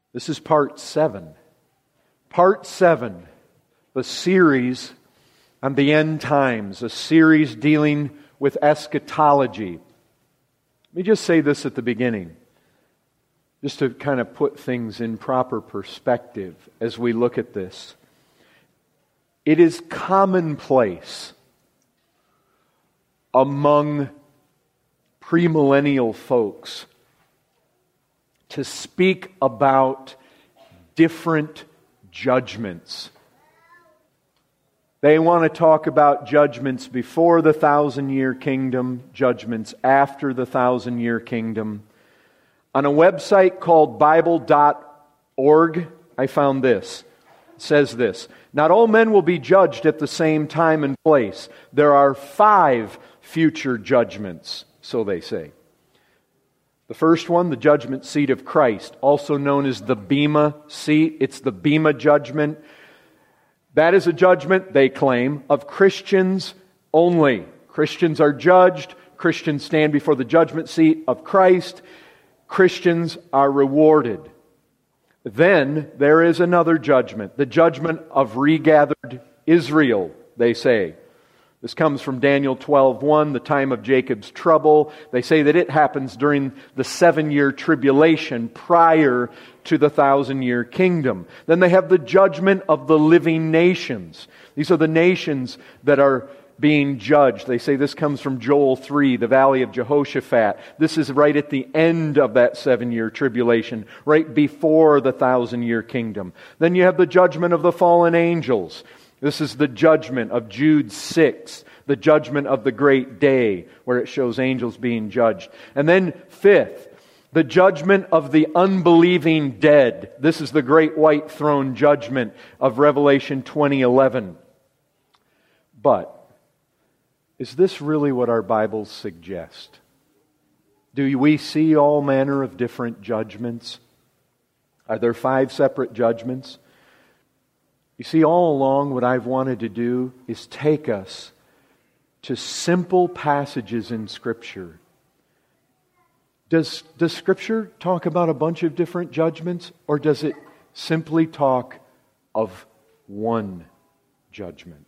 This is part 7. Part 7, the series on the end times, a series dealing with eschatology. Let me just say this at the beginning, just to kind of put things in proper perspective as we look at this. It is commonplace among premillennial folks to speak about different judgments. They want to talk about judgments before the 1,000-year kingdom, judgments after the 1,000-year kingdom. On a website called Bible.org, I found this. It says this: not all men will be judged at the same time and place. There are 5 future judgments, so they say. The first one, the judgment seat of Christ, also known as the Bema seat. It's the Bema judgment. That is a judgment, they claim, of Christians only. Christians are judged. Christians stand before the judgment seat of Christ. Christians are rewarded. Then there is another judgment, the judgment of regathered Israel, they say. This comes from Daniel 12:1, the time of Jacob's trouble. They say that it happens during the 7-year tribulation prior to the 1,000-year kingdom. Then they have the judgment of the living nations. These are the nations that are being judged. They say this comes from Joel 3, the valley of Jehoshaphat. This is right at the end of that 7-year tribulation, right before the 1,000-year kingdom. Then you have the judgment of the fallen angels. This is the judgment of Jude 6, the judgment of the great day, where it shows angels being judged. And then 5th, the judgment of the unbelieving dead. This is the great white throne judgment of Revelation 20:11. But is this really what our Bibles suggest? Do we see all manner of different judgments? Are there 5 separate judgments? You see, all along what I've wanted to do is take us to simple passages in Scripture. Does Scripture talk about a bunch of different judgments, or does it simply talk of one judgment?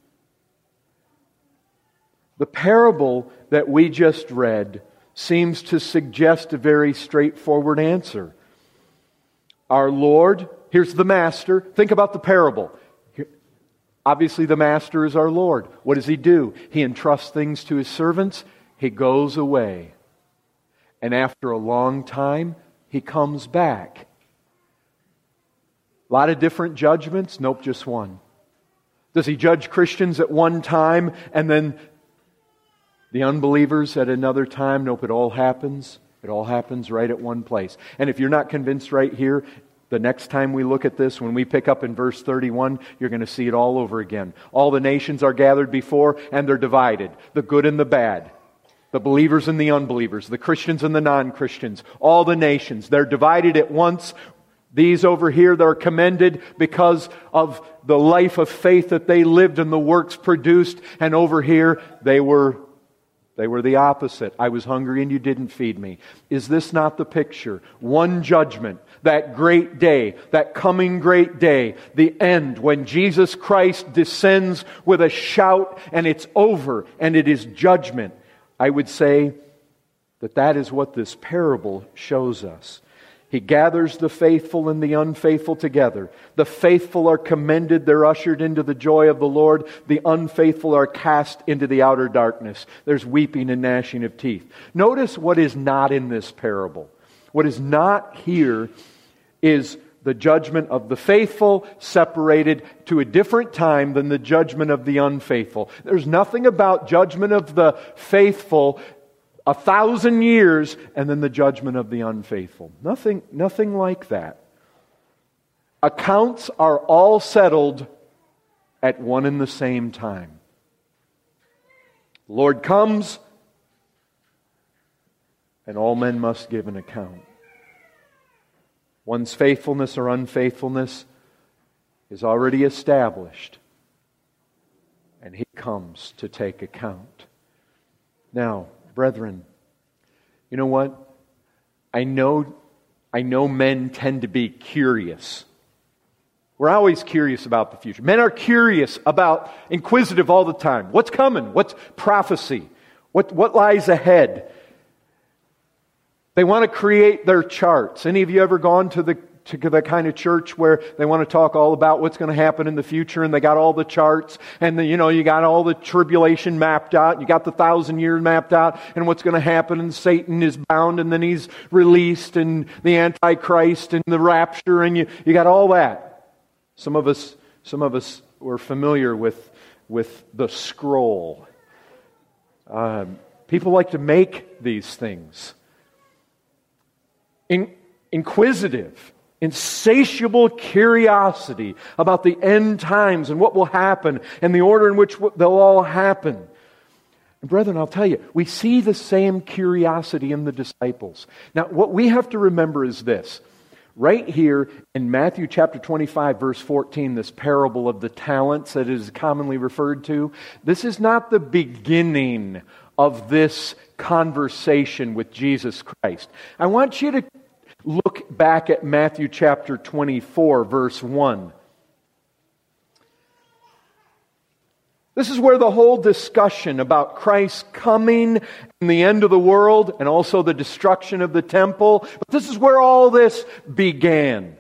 The parable that we just read seems to suggest a very straightforward answer. Our Lord, here's the master. Think about the parable. Obviously, the master is our Lord. What does He do? He entrusts things to His servants. He goes away. And after a long time, He comes back. A lot of different judgments? Nope, just one. Does He judge Christians at one time and then the unbelievers at another time? Nope, it all happens. It all happens right at one place. And if you're not convinced right here, the next time we look at this, when we pick up in verse 31, you're going to see it all over again. All the nations are gathered before, and they're divided. The good and the bad. The believers and the unbelievers. The Christians and the non-Christians. All the nations. They're divided at once. These over here, they're commended because of the life of faith that they lived and the works produced. And over here, they were the opposite. I was hungry and you didn't feed me. Is this not the picture? One judgment, that great day, that coming great day, the end when Jesus Christ descends with a shout and it's over and it is judgment. I would say that is what this parable shows us. He gathers the faithful and the unfaithful together. The faithful are commended. They're ushered into the joy of the Lord. The unfaithful are cast into the outer darkness. There's weeping and gnashing of teeth. Notice what is not in this parable. What is not here is the judgment of the faithful separated to a different time than the judgment of the unfaithful. There's nothing about judgment of the faithful 1,000 years, and then the judgment of the unfaithful. Nothing like that. Accounts are all settled at one and the same time. The Lord comes, and all men must give an account. One's faithfulness or unfaithfulness is already established, and He comes to take account. Now, brethren, you know what? I know I know men tend to be curious. We're always curious about the future. Men are curious about, inquisitive all the time. What's coming? What's prophecy? What lies ahead? They want to create their charts. Any of you ever gone to the kind of church where they want to talk all about what's going to happen in the future, and they got all the charts, and you got all the tribulation mapped out, you got the 1,000 years mapped out, and what's going to happen, and Satan is bound, and then he's released, and the Antichrist, and the rapture, and you got all that. Some of us were familiar with the scroll. People like to make these things. Inquisitive, insatiable curiosity about the end times and what will happen and the order in which they'll all happen. And brethren, I'll tell you, we see the same curiosity in the disciples. Now, what we have to remember is this. Right here in Matthew chapter 25, verse 14, this parable of the talents that is commonly referred to, this is not the beginning of this conversation with Jesus Christ. I want you to look back at Matthew chapter 24, verse 1. This is where the whole discussion about Christ coming and the end of the world and also the destruction of the temple, but this is where all this began.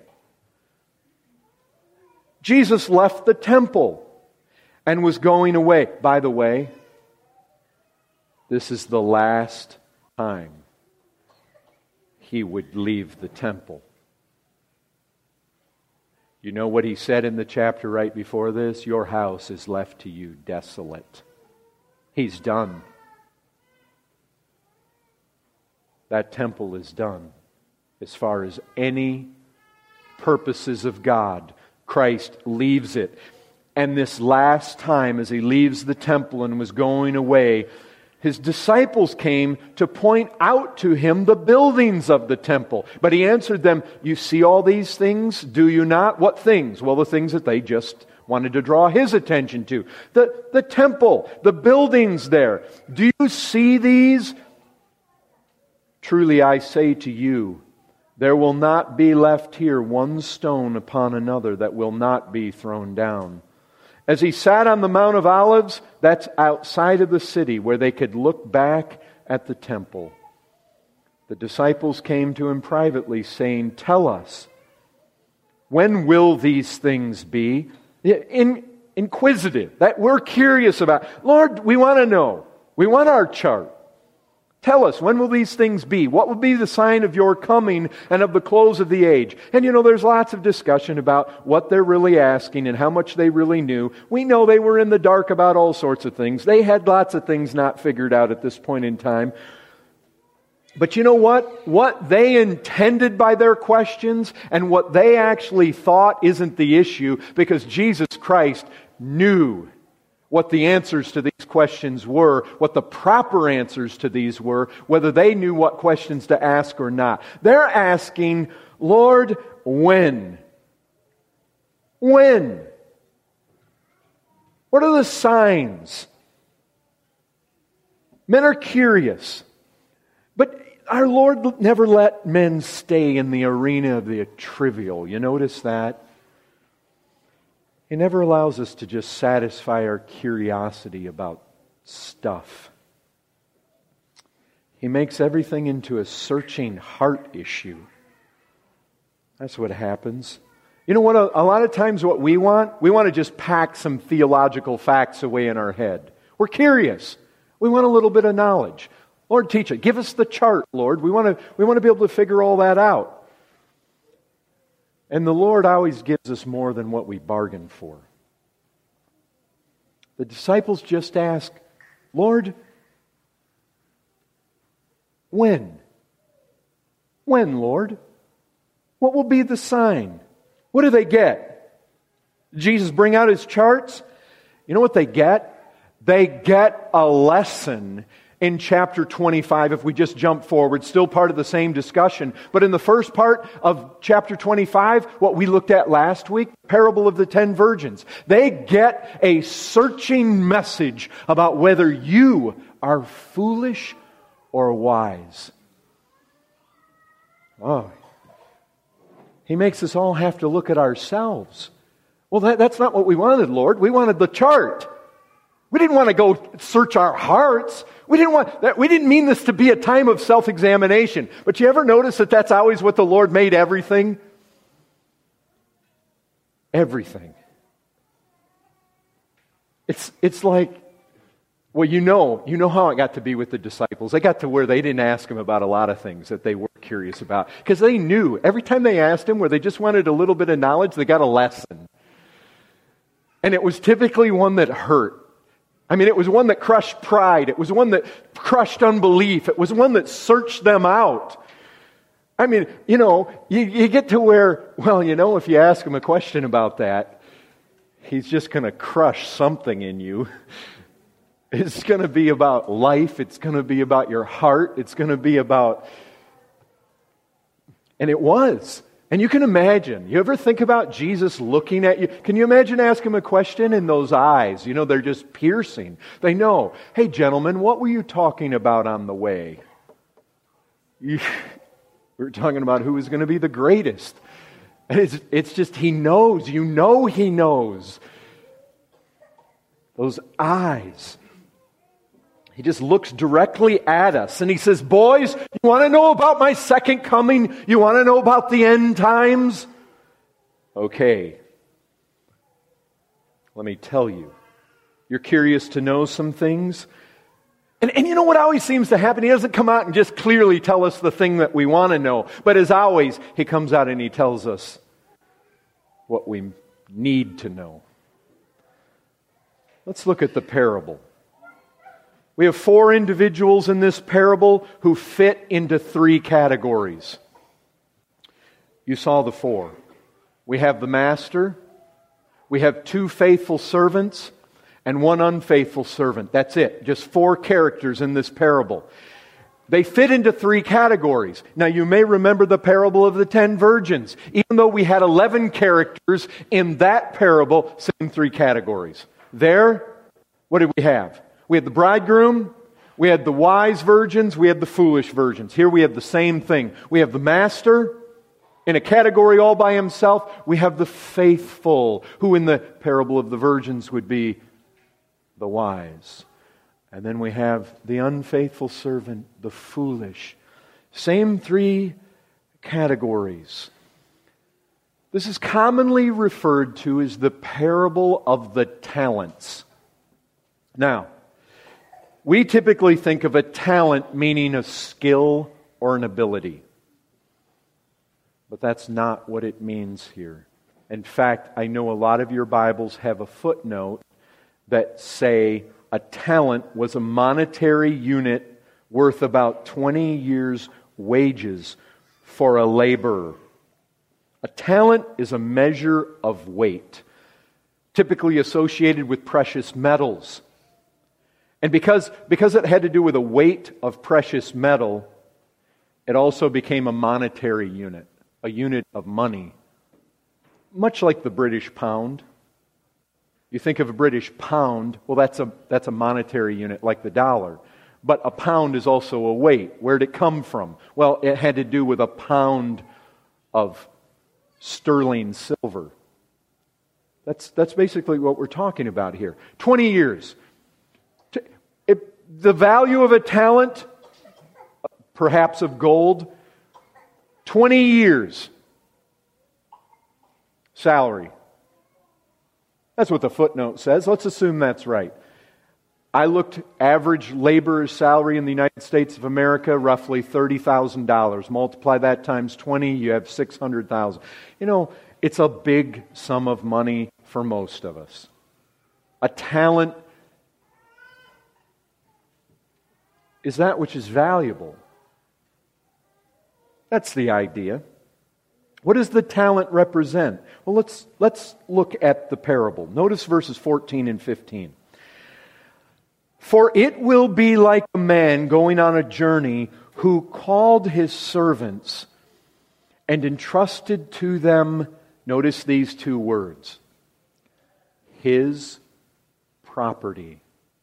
Jesus left the temple and was going away. By the way, this is the last time He would leave the temple. You know what He said in the chapter right before this? Your house is left to you desolate. He's done. That temple is done. As far as any purposes of God, Christ leaves it. And this last time, as He leaves the temple and was going away, His disciples came to point out to Him the buildings of the temple. But He answered them, you see all these things, do you not? What things? Well, the things that they just wanted to draw His attention to. The temple, the buildings there. Do you see these? Truly I say to you, there will not be left here one stone upon another that will not be thrown down. As He sat on the Mount of Olives, that's outside of the city where they could look back at the temple. The disciples came to Him privately saying, tell us, when will these things be? Inquisitive, that we're curious about. Lord, we want to know. We want our chart. Tell us, when will these things be? What will be the sign of your coming and of the close of the age? And there's lots of discussion about what they're really asking and how much they really knew. We know they were in the dark about all sorts of things. They had lots of things not figured out at this point in time. But you know what? What they intended by their questions and what they actually thought isn't the issue, because Jesus Christ knew what the answers to these questions were, what the proper answers to these were, whether they knew what questions to ask or not. They're asking, Lord, when? When? What are the signs? Men are curious. But our Lord never let men stay in the arena of the trivial. You notice that? He never allows us to just satisfy our curiosity about stuff. He makes everything into a searching heart issue. That's what happens. You know what? A lot of times what we want to just pack some theological facts away in our head. We're curious. We want a little bit of knowledge. Lord, teach it. Give us the chart, Lord. We want to be able to figure all that out. And the Lord always gives us more than what we bargained for. The disciples just ask, Lord, when? When, Lord? What will be the sign? What do they get? Did Jesus bring out His charts? You know what they get? They get a lesson in chapter 25, if we just jump forward, still part of the same discussion. But in the first part of chapter 25, what we looked at last week, the parable of the 10 virgins, they get a searching message about whether you are foolish or wise. Oh, He makes us all have to look at ourselves. Well, that's not what we wanted, Lord. We wanted the chart. We didn't want to go search our hearts. We didn't mean this to be a time of self-examination. But you ever notice that that's always what the Lord made everything? Everything. It's like, well, you know how it got to be with the disciples. They got to where they didn't ask Him about a lot of things that they were curious about. Because they knew every time they asked Him where they just wanted a little bit of knowledge, they got a lesson. And it was typically one that hurt. I mean, it was one that crushed pride. It was one that crushed unbelief. It was one that searched them out. I mean, you get to where, well, if you ask Him a question about that, He's just going to crush something in you. It's going to be about life. It's going to be about your heart. It's going to be about... And it was. And you can imagine. You ever think about Jesus looking at you? Can you imagine asking Him a question in those eyes? They're just piercing. They know. Hey, gentlemen, what were you talking about on the way? We were talking about who was going to be the greatest. It's just He knows. He knows. Those eyes. He just looks directly at us and He says, boys, you want to know about my second coming? You want to know about the end times? Okay. Let me tell you. You're curious to know some things? And you know what always seems to happen? He doesn't come out and just clearly tell us the thing that we want to know. But as always, He comes out and He tells us what we need to know. Let's look at the parable. We have 4 individuals in this parable who fit into 3 categories. You saw the 4. We have the master, we have 2 faithful servants, and 1 unfaithful servant. That's it. Just 4 characters in this parable. They fit into 3 categories. Now you may remember the parable of the 10 virgins. Even though we had 11 characters in that parable, same 3 categories. There, what did we have? We had the bridegroom, we had the wise virgins, we had the foolish virgins. Here we have the same thing. We have the master in a category all by himself. We have the faithful, who in the parable of the virgins would be the wise. And then we have the unfaithful servant, the foolish. Same 3 categories. This is commonly referred to as the parable of the talents. Now, we typically think of a talent meaning a skill or an ability. But that's not what it means here. In fact, I know a lot of your Bibles have a footnote that say a talent was a monetary unit worth about 20 years' wages for a laborer. A talent is a measure of weight, typically associated with precious metals. And because it had to do with a weight of precious metal, it also became a monetary unit, a unit of money. Much like the British pound. You think of a British pound, well that's a monetary unit like the dollar. But a pound is also a weight. Where did it come from? Well, it had to do with a pound of sterling silver. That's basically what we're talking about here. 20 years. The value of a talent, perhaps of gold, 20 years. Salary. That's what the footnote says. Let's assume that's right. I looked average laborer's salary in the United States of America, roughly $30,000. Multiply that times 20, you have $600,000. It's a big sum of money for most of us. A talent is that which is valuable. That's the idea. What does the talent represent? Well, let's look at the parable. Notice verses 14 and 15. For it will be like a man going on a journey who called his servants and entrusted to them, notice these 2 words, his property.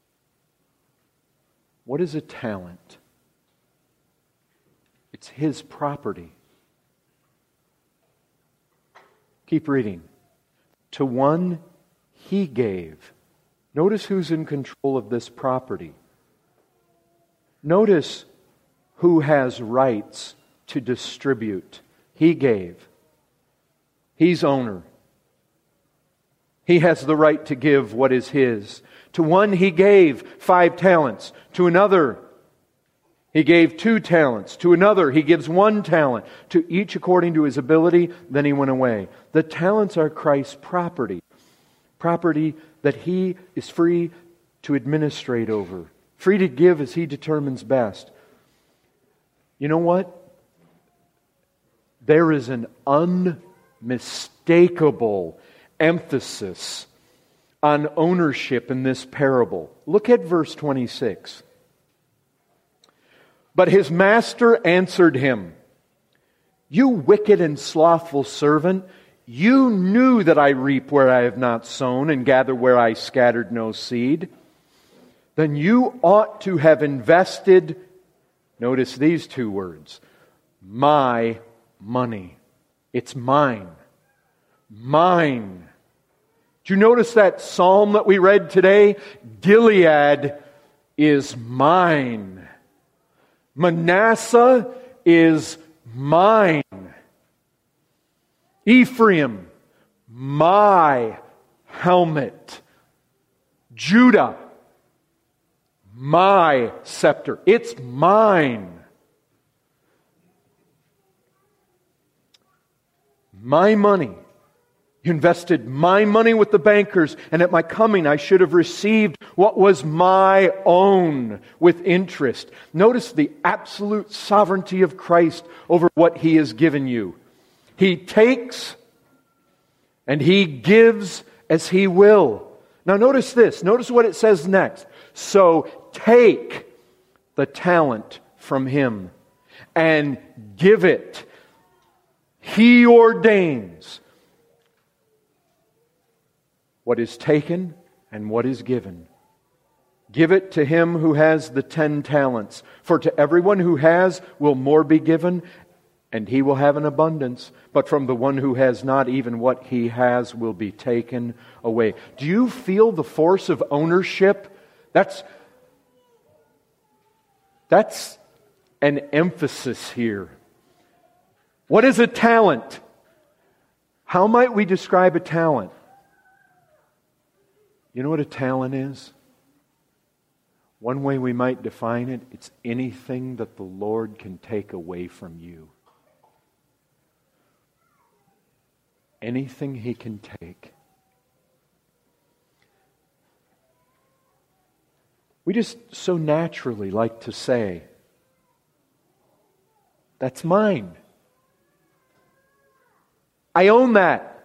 What is a talent? It's his property. Keep reading. To one he gave. Notice who's in control of this property. Notice who has rights to distribute. He gave. He's owner. He has the right to give what is his. To one he gave 5 talents. To another he gave 2 talents. To another he gives 1 talent. To each according to his ability. Then he went away. The talents are Christ's property. Property that he is free to administrate over. Free to give as he determines best. You know what? There is an unmistakable emphasis on ownership in this parable. Look at verse 26. But his master answered him, "You wicked and slothful servant, you knew that I reap where I have not sown and gather where I scattered no seed. Then you ought to have invested," notice these 2 words, "my money." It's mine. Mine. Did you notice that psalm that we read today? Gilead is mine. Manasseh is mine. Ephraim, my helmet. Judah, my scepter. It's mine. My money. You invested my money with the bankers, and at my coming I should have received what was my own with interest. Notice the absolute sovereignty of Christ over what He has given you. He takes and He gives as He will. Now notice this. Notice what it says next. So take the talent from him and give it. He ordains what is taken and what is given. Give it to him who has the 10 talents. For to everyone who has will more be given, and he will have an abundance. But from the one who has not, even what he has will be taken away. Do you feel the force of ownership? That's an emphasis here. What is a talent? How might we describe a talent? You know what a talent is? One way we might define it, it's anything that the Lord can take away from you. Anything He can take. We just so naturally like to say, that's mine. I own that.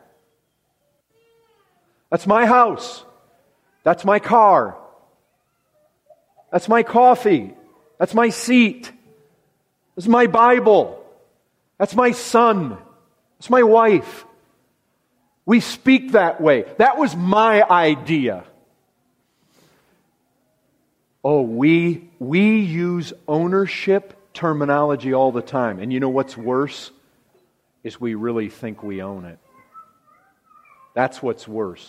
That's my house. That's my car. That's my coffee. That's my seat. That's my Bible. That's my son. That's my wife. We speak that way. That was my idea. Oh, we use ownership terminology all the time. And you know what's worse? Is we really think we own it. That's what's worse.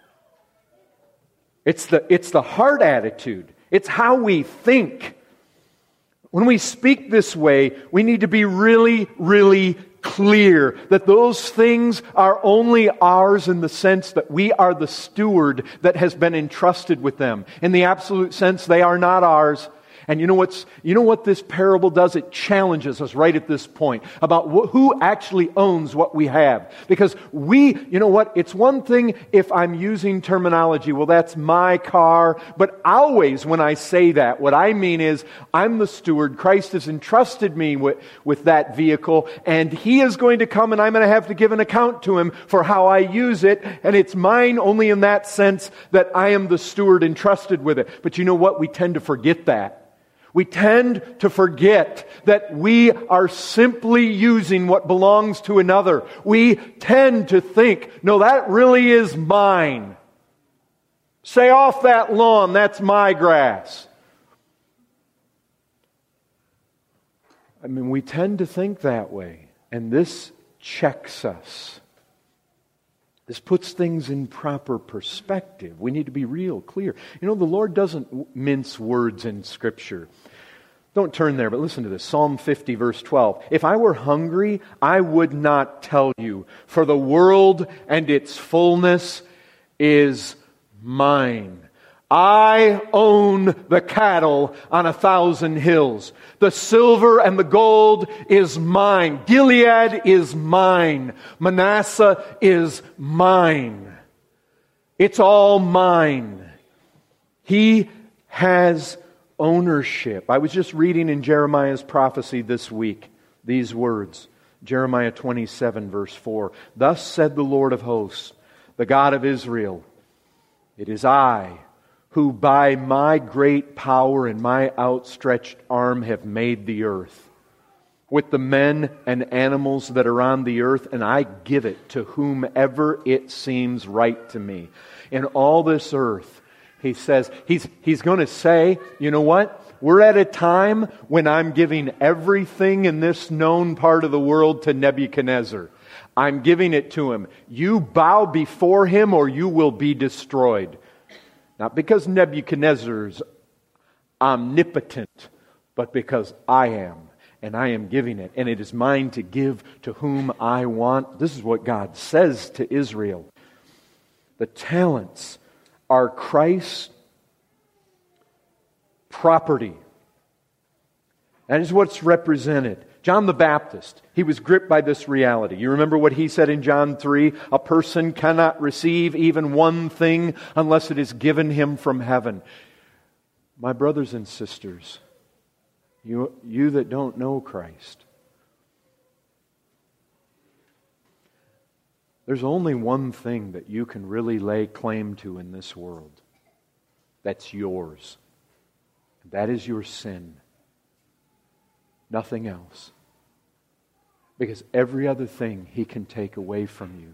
It's the heart attitude. It's how we think. When we speak this way, we need to be really, really clear that those things are only ours in the sense that we are the steward that has been entrusted with them. In the absolute sense, they are not ours. And you know what this parable does? It challenges us right at this point about who actually owns what we have. Because it's one thing if I'm using terminology, well, that's my car. But always when I say that, what I mean is I'm the steward. Christ has entrusted me with that vehicle, and He is going to come and I'm going to have to give an account to Him for how I use it. And it's mine only in that sense that I am the steward entrusted with it. But you know what? We tend to forget that. We tend to forget that we are simply using what belongs to another. We tend to think, no, that really is mine. Say off that lawn, that's my grass. I mean, we tend to think that way. And this checks us. This puts things in proper perspective. We need to be real clear. You know, the Lord doesn't mince words in Scripture. Don't turn there, but listen to this. Psalm 50, verse 12. If I were hungry, I would not tell you, for the world and its fullness is mine. I own the cattle on 1,000 hills. The silver and the gold is mine. Gilead is mine. Manasseh is mine. It's all mine. He has ownership. I was just reading in Jeremiah's prophecy this week these words. Jeremiah 27, verse 4. Thus said the Lord of hosts, the God of Israel, it is I who by my great power and my outstretched arm have made the earth, with the men and animals that are on the earth, and I give it to whomever it seems right to me. In all this earth, he says, he's going to say, you know what? We're at a time when I'm giving everything in this known part of the world to Nebuchadnezzar. I'm giving it to him. You bow before him or you will be destroyed. Not because Nebuchadnezzar's omnipotent, but because I am. And I am giving it. And it is mine to give to whom I want. This is what God says to Israel. The talents are Christ's property. That is what's represented. John the Baptist, he was gripped by this reality. You remember what he said in John 3? A person cannot receive even one thing unless it is given him from heaven. My brothers and sisters, you that don't know Christ, there's only one thing that you can really lay claim to in this world that's yours. That is your sin. Nothing else. Because every other thing He can take away from you.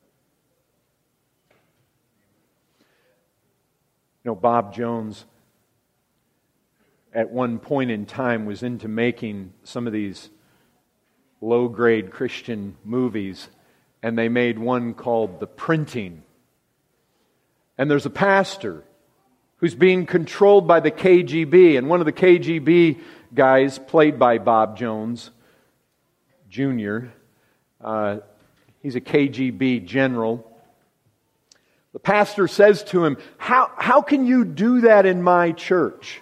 You know, Bob Jones, at one point in time, was into making some of these low-grade Christian movies, and they made one called The Printing. And there's a pastor who's being controlled by the KGB, and one of the KGB guys, played by Bob Jones Jr., he's a KGB general. The pastor says to him, how can you do that in my church?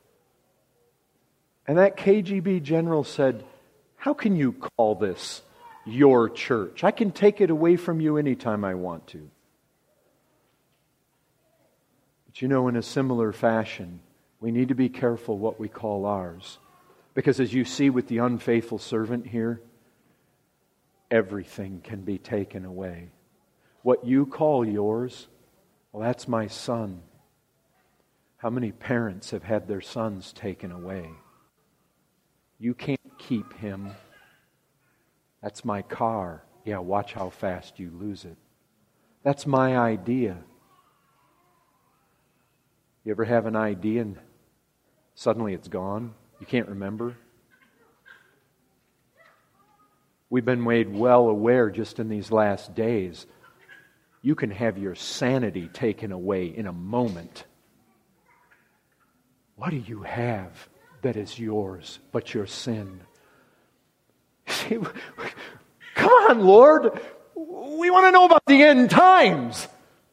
And that KGB general said, how can you call this your church? I can take it away from you anytime I want to. But you know, in a similar fashion, we need to be careful what we call ours. Because as you see with the unfaithful servant here, everything can be taken away. What you call yours, well, that's my son. How many parents have had their sons taken away? You can't keep him. That's my car. Yeah, watch how fast you lose it. That's my idea. You ever have an idea and suddenly it's gone? You can't remember? We've been made well aware just in these last days. You can have your sanity taken away in a moment. What do you have that is yours but your sin? Come on, Lord. We want to know about the end times.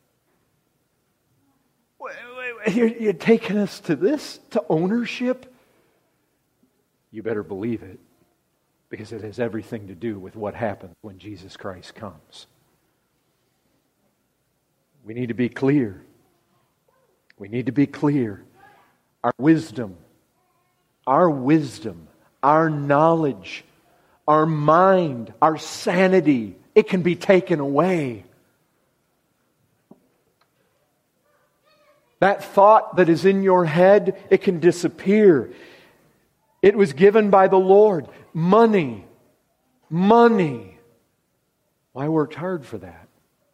You're taking us to this, to ownership? You better believe it, because it has everything to do with what happens when Jesus Christ comes. We need to be clear. We need to be clear. Our wisdom, our knowledge, our mind, our sanity, it can be taken away. That thought that is in your head, it can disappear. It was given by the Lord. Money. Well, I worked hard for that.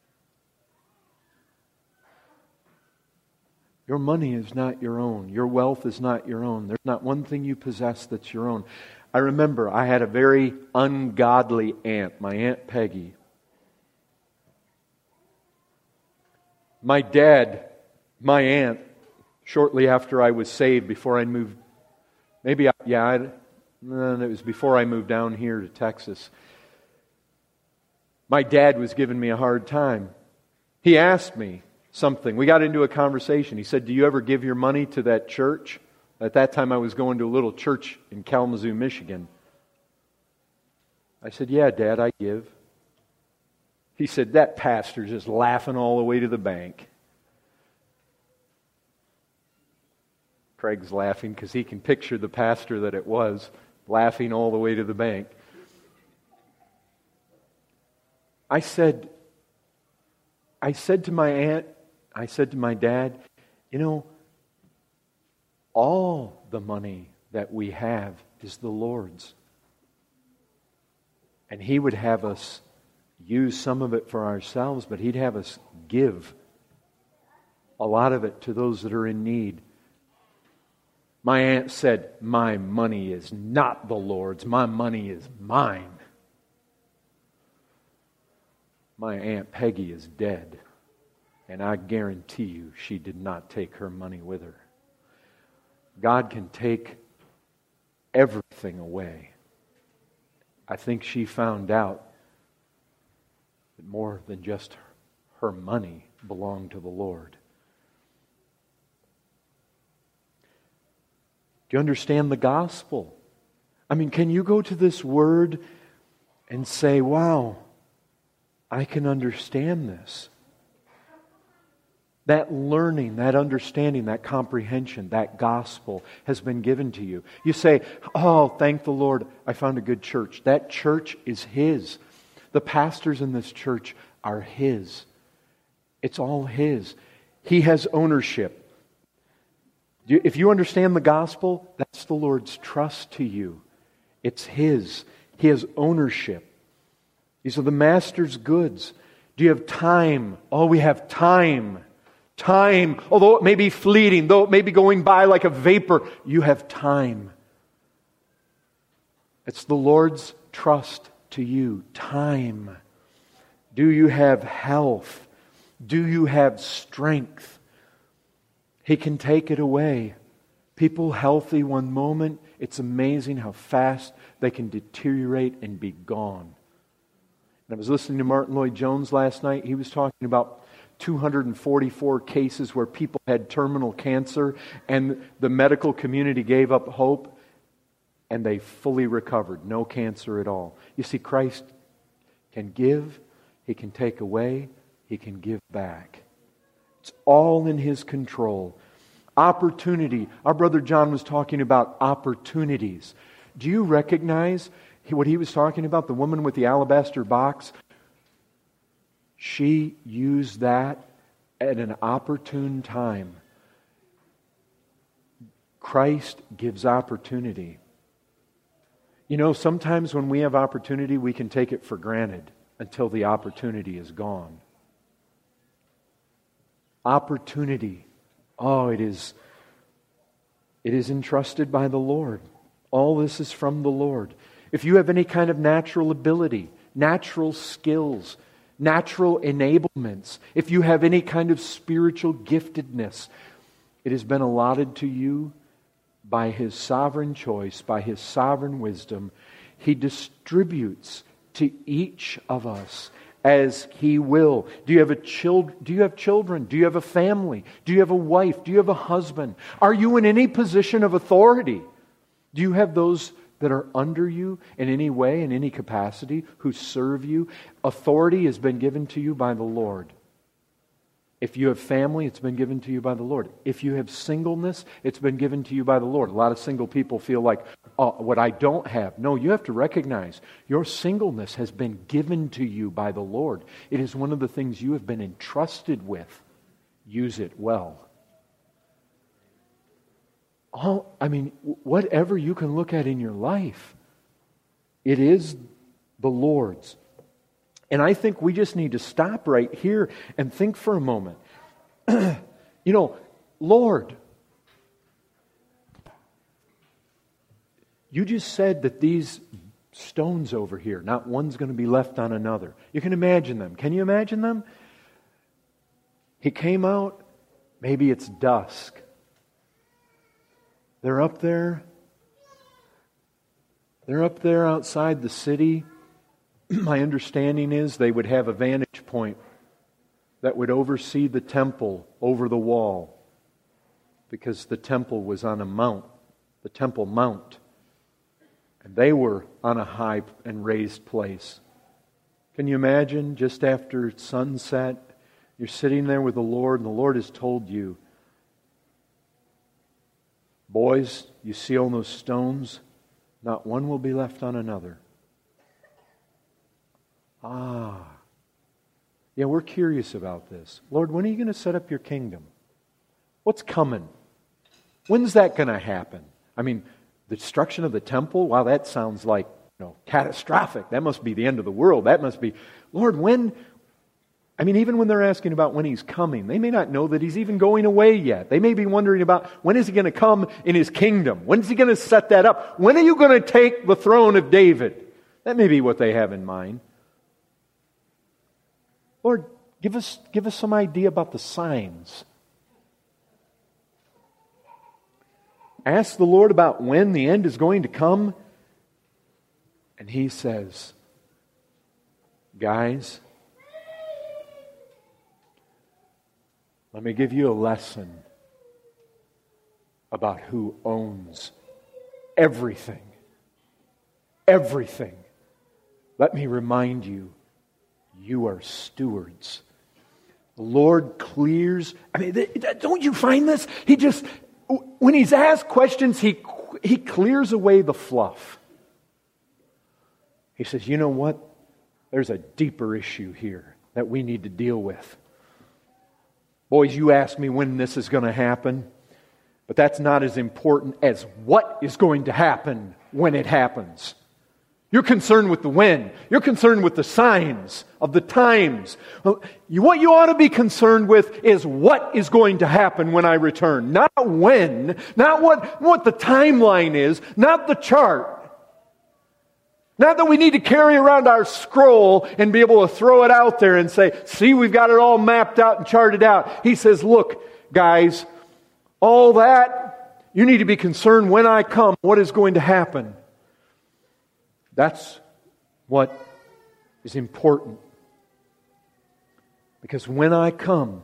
Your money is not your own. Your wealth is not your own. There's not one thing you possess that's your own. I remember I had a very ungodly aunt, my Aunt Peggy. My dad, my aunt, shortly after I was saved, before I moved, it was before I moved down here to Texas. My dad was giving me a hard time. He asked me something. We got into a conversation. He said, "Do you ever give your money to that church?" At that time I was going to a little church in Kalamazoo, Michigan. I said, "Yeah, Dad, I give." He said, "That pastor's just laughing all the way to the bank." Craig's laughing because he can picture the pastor that it was, laughing all the way to the bank. I said to my aunt, I said to my dad, all the money that we have is the Lord's. And He would have us use some of it for ourselves, but He'd have us give a lot of it to those that are in need. My aunt said, "My money is not the Lord's, my money is mine." My Aunt Peggy is dead, and I guarantee you she did not take her money with her. God can take everything away. I think she found out that more than just her money belonged to the Lord. Do you understand the gospel? I mean, can you go to this word and say, "Wow, I can understand this"? That learning, that understanding, that comprehension, that gospel has been given to you. You say, "Oh, thank the Lord, I found a good church." That church is His. The pastors in this church are His. It's all His. He has ownership. If you understand the gospel, that's the Lord's trust to you. It's His. He has ownership. These are the Master's goods. Do you have time? Oh, we have time. Time, although it may be fleeting, though it may be going by like a vapor, you have time. It's the Lord's trust to you. Time. Do you have health? Do you have strength? He can take it away. People healthy one moment, it's amazing how fast they can deteriorate and be gone. And I was listening to Martin Lloyd-Jones last night. He was talking about 244 cases where people had terminal cancer and the medical community gave up hope and they fully recovered. No cancer at all. You see, Christ can give, He can take away, He can give back. It's all in His control. Opportunity. Our brother John was talking about opportunities. Do you recognize what he was talking about? The woman with the alabaster box. She used that at an opportune time. Christ gives opportunity. Sometimes when we have opportunity, we can take it for granted until the opportunity is gone. Opportunity. Oh, it is entrusted by the Lord. All this is from the Lord. If you have any kind of natural ability, natural skills, natural enablements, if you have any kind of spiritual giftedness, it has been allotted to you by His sovereign choice, by His sovereign wisdom. He distributes to each of us as He will. Do you have children? Do you have a family? Do you have a wife? Do you have a husband? Are you in any position of authority? Do you have those that are under you in any way, in any capacity, who serve you? Authority has been given to you by the Lord. If you have family, it's been given to you by the Lord. If you have singleness, it's been given to you by the Lord. A lot of single people feel like, "Oh, what I don't have." No, you have to recognize your singleness has been given to you by the Lord. It is one of the things you have been entrusted with. Use it well. Whatever you can look at in your life, it is the Lord's. And I think we just need to stop right here and think for a moment. Lord, you just said that these stones over here, not one's going to be left on another. You can imagine them. Can you imagine them? He came out, maybe it's dusk. They're up there. They're up there outside the city. My understanding is they would have a vantage point that would oversee the temple over the wall, because the temple was on a mount, the Temple Mount, and they were on a high and raised place. Can you imagine, just after sunset, you're sitting there with the Lord, and the Lord has told you, boys, you see all those stones? Not one will be left on another. Yeah, we're curious about this. Lord, when are you going to set up your kingdom? What's coming? When's that going to happen? I mean, the destruction of the temple, wow, that sounds like, catastrophic. That must be the end of the world. That must be, Lord, when? I mean, even when they're asking about when He's coming, they may not know that He's even going away yet. They may be wondering about when is He going to come in His kingdom? When is He going to set that up? When are you going to take the throne of David? That may be what they have in mind. Lord, give us some idea about the signs. Ask the Lord about when the end is going to come. And He says, guys, let me give you a lesson about who owns everything. Everything. Let me remind you, you are stewards. The Lord clears. I mean, don't you find this? He just, when He's asked questions, He clears away the fluff. He says, you know what? There's a deeper issue here that we need to deal with. Boys, you ask me when this is going to happen, but that's not as important as what is going to happen when it happens. You're concerned with the when. You're concerned with the signs of the times. What you ought to be concerned with is what is going to happen when I return. Not when, not what the timeline is, not the chart. Not that we need to carry around our scroll and be able to throw it out there and say, see, we've got it all mapped out and charted out. He says, look, guys, all that, you need to be concerned when I come, what is going to happen. That's what is important. Because when I come,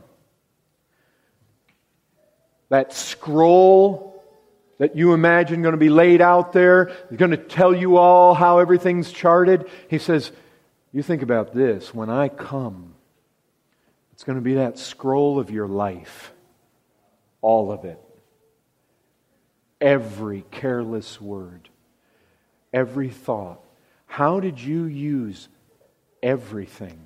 that scroll that you imagine going to be laid out there, is going to tell you all how everything's charted. He says, you think about this, when I come, it's going to be that scroll of your life. All of it. Every careless word. Every thought. How did you use everything?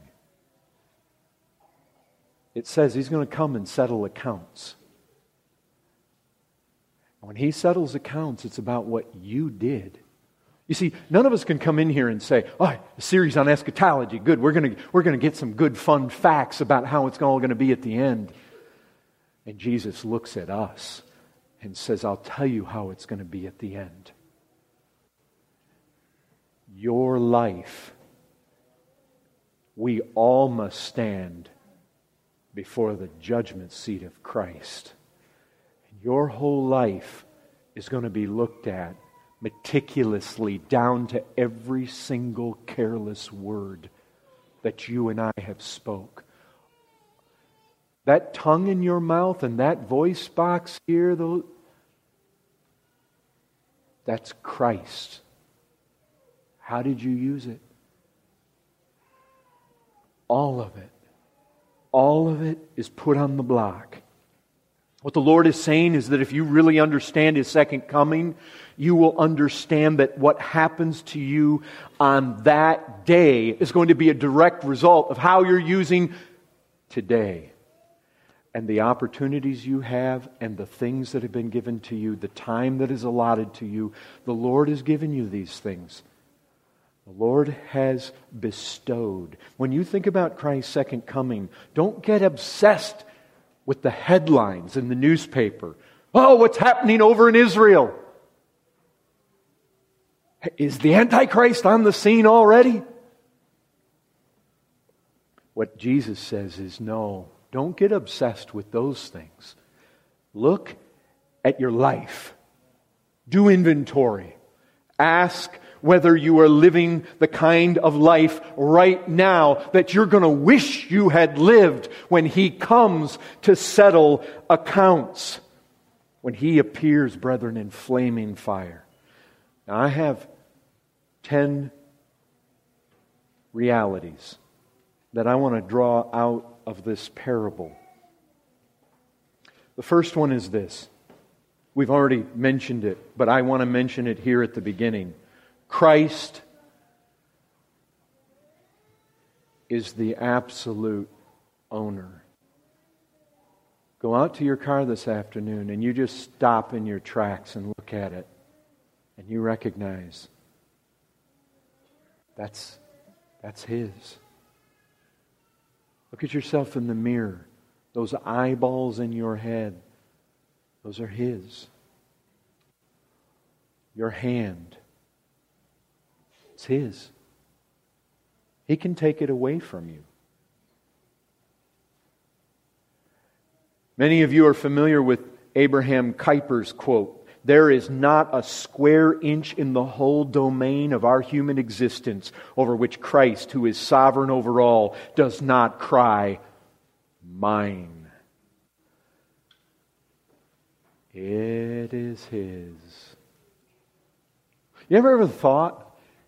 It says He's going to come and settle accounts. When He settles accounts, it's about what you did. You see, none of us can come in here and say, a series on eschatology, good, we're going to get some good fun facts about how it's all going to be at the end. And Jesus looks at us and says, I'll tell you how it's going to be at the end. Your life, we all must stand before the judgment seat of Christ. Your whole life is going to be looked at meticulously down to every single careless word that you and I have spoke. That tongue in your mouth and that voice box here, that's Christ. How did you use it? All of it. All of it is put on the block. What the Lord is saying is that if you really understand His second coming, you will understand that what happens to you on that day is going to be a direct result of how you're using today. And the opportunities you have and the things that have been given to you, the time that is allotted to you, the Lord has given you these things. The Lord has bestowed. When you think about Christ's second coming, don't get obsessed with the headlines in the newspaper. Oh, what's happening over in Israel? Is the Antichrist on the scene already? What Jesus says is, no, Don't get obsessed with those things. Look at your life. Do inventory. Ask whether you are living the kind of life right now that you're going to wish you had lived when He comes to settle accounts. When He appears, brethren, in flaming fire. Now, I have 10 realities that I want to draw out of this parable. The first one is this. We've already mentioned it, but I want to mention it here at the beginning. Christ is the absolute owner. Go out to your car this afternoon and you just stop in your tracks and look at it. And you recognize that's His. Look at yourself in the mirror. Those eyeballs in your head, those are His. Your hand, it's His. He can take it away from you. Many of you are familiar with Abraham Kuyper's quote, "There is not a square inch in the whole domain of our human existence over which Christ, who is sovereign over all, does not cry, 'Mine.'" It is His. You ever thought,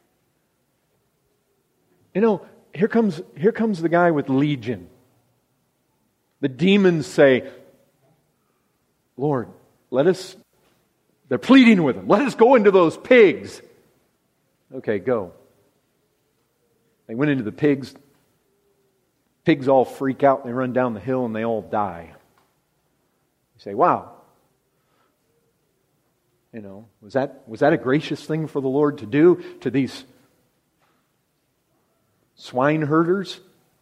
here comes the guy with Legion. The demons say, "Lord, they're pleading with Him. Let us go into those pigs." Okay, go. They went into the pigs. Pigs all freak out. They run down the hill and they all die. You say, wow. Was that a gracious thing for the Lord to do to these swine herders?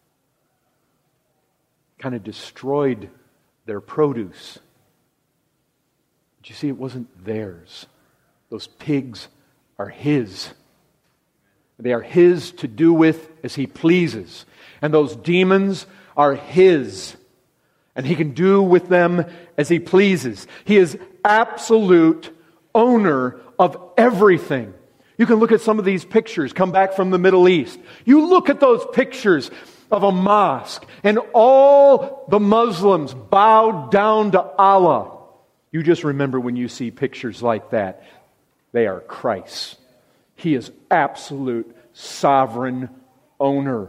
Kind of destroyed their produce. But you see, it wasn't theirs. Those pigs are His. They are His to do with as He pleases. And those demons are His. And He can do with them as He pleases. He is absolute owner of everything. You can look at some of these pictures, come back from the Middle East. You look at those pictures of a mosque, and all the Muslims bowed down to Allah. You just remember when you see pictures like that, they are Christ's. He is absolute sovereign owner.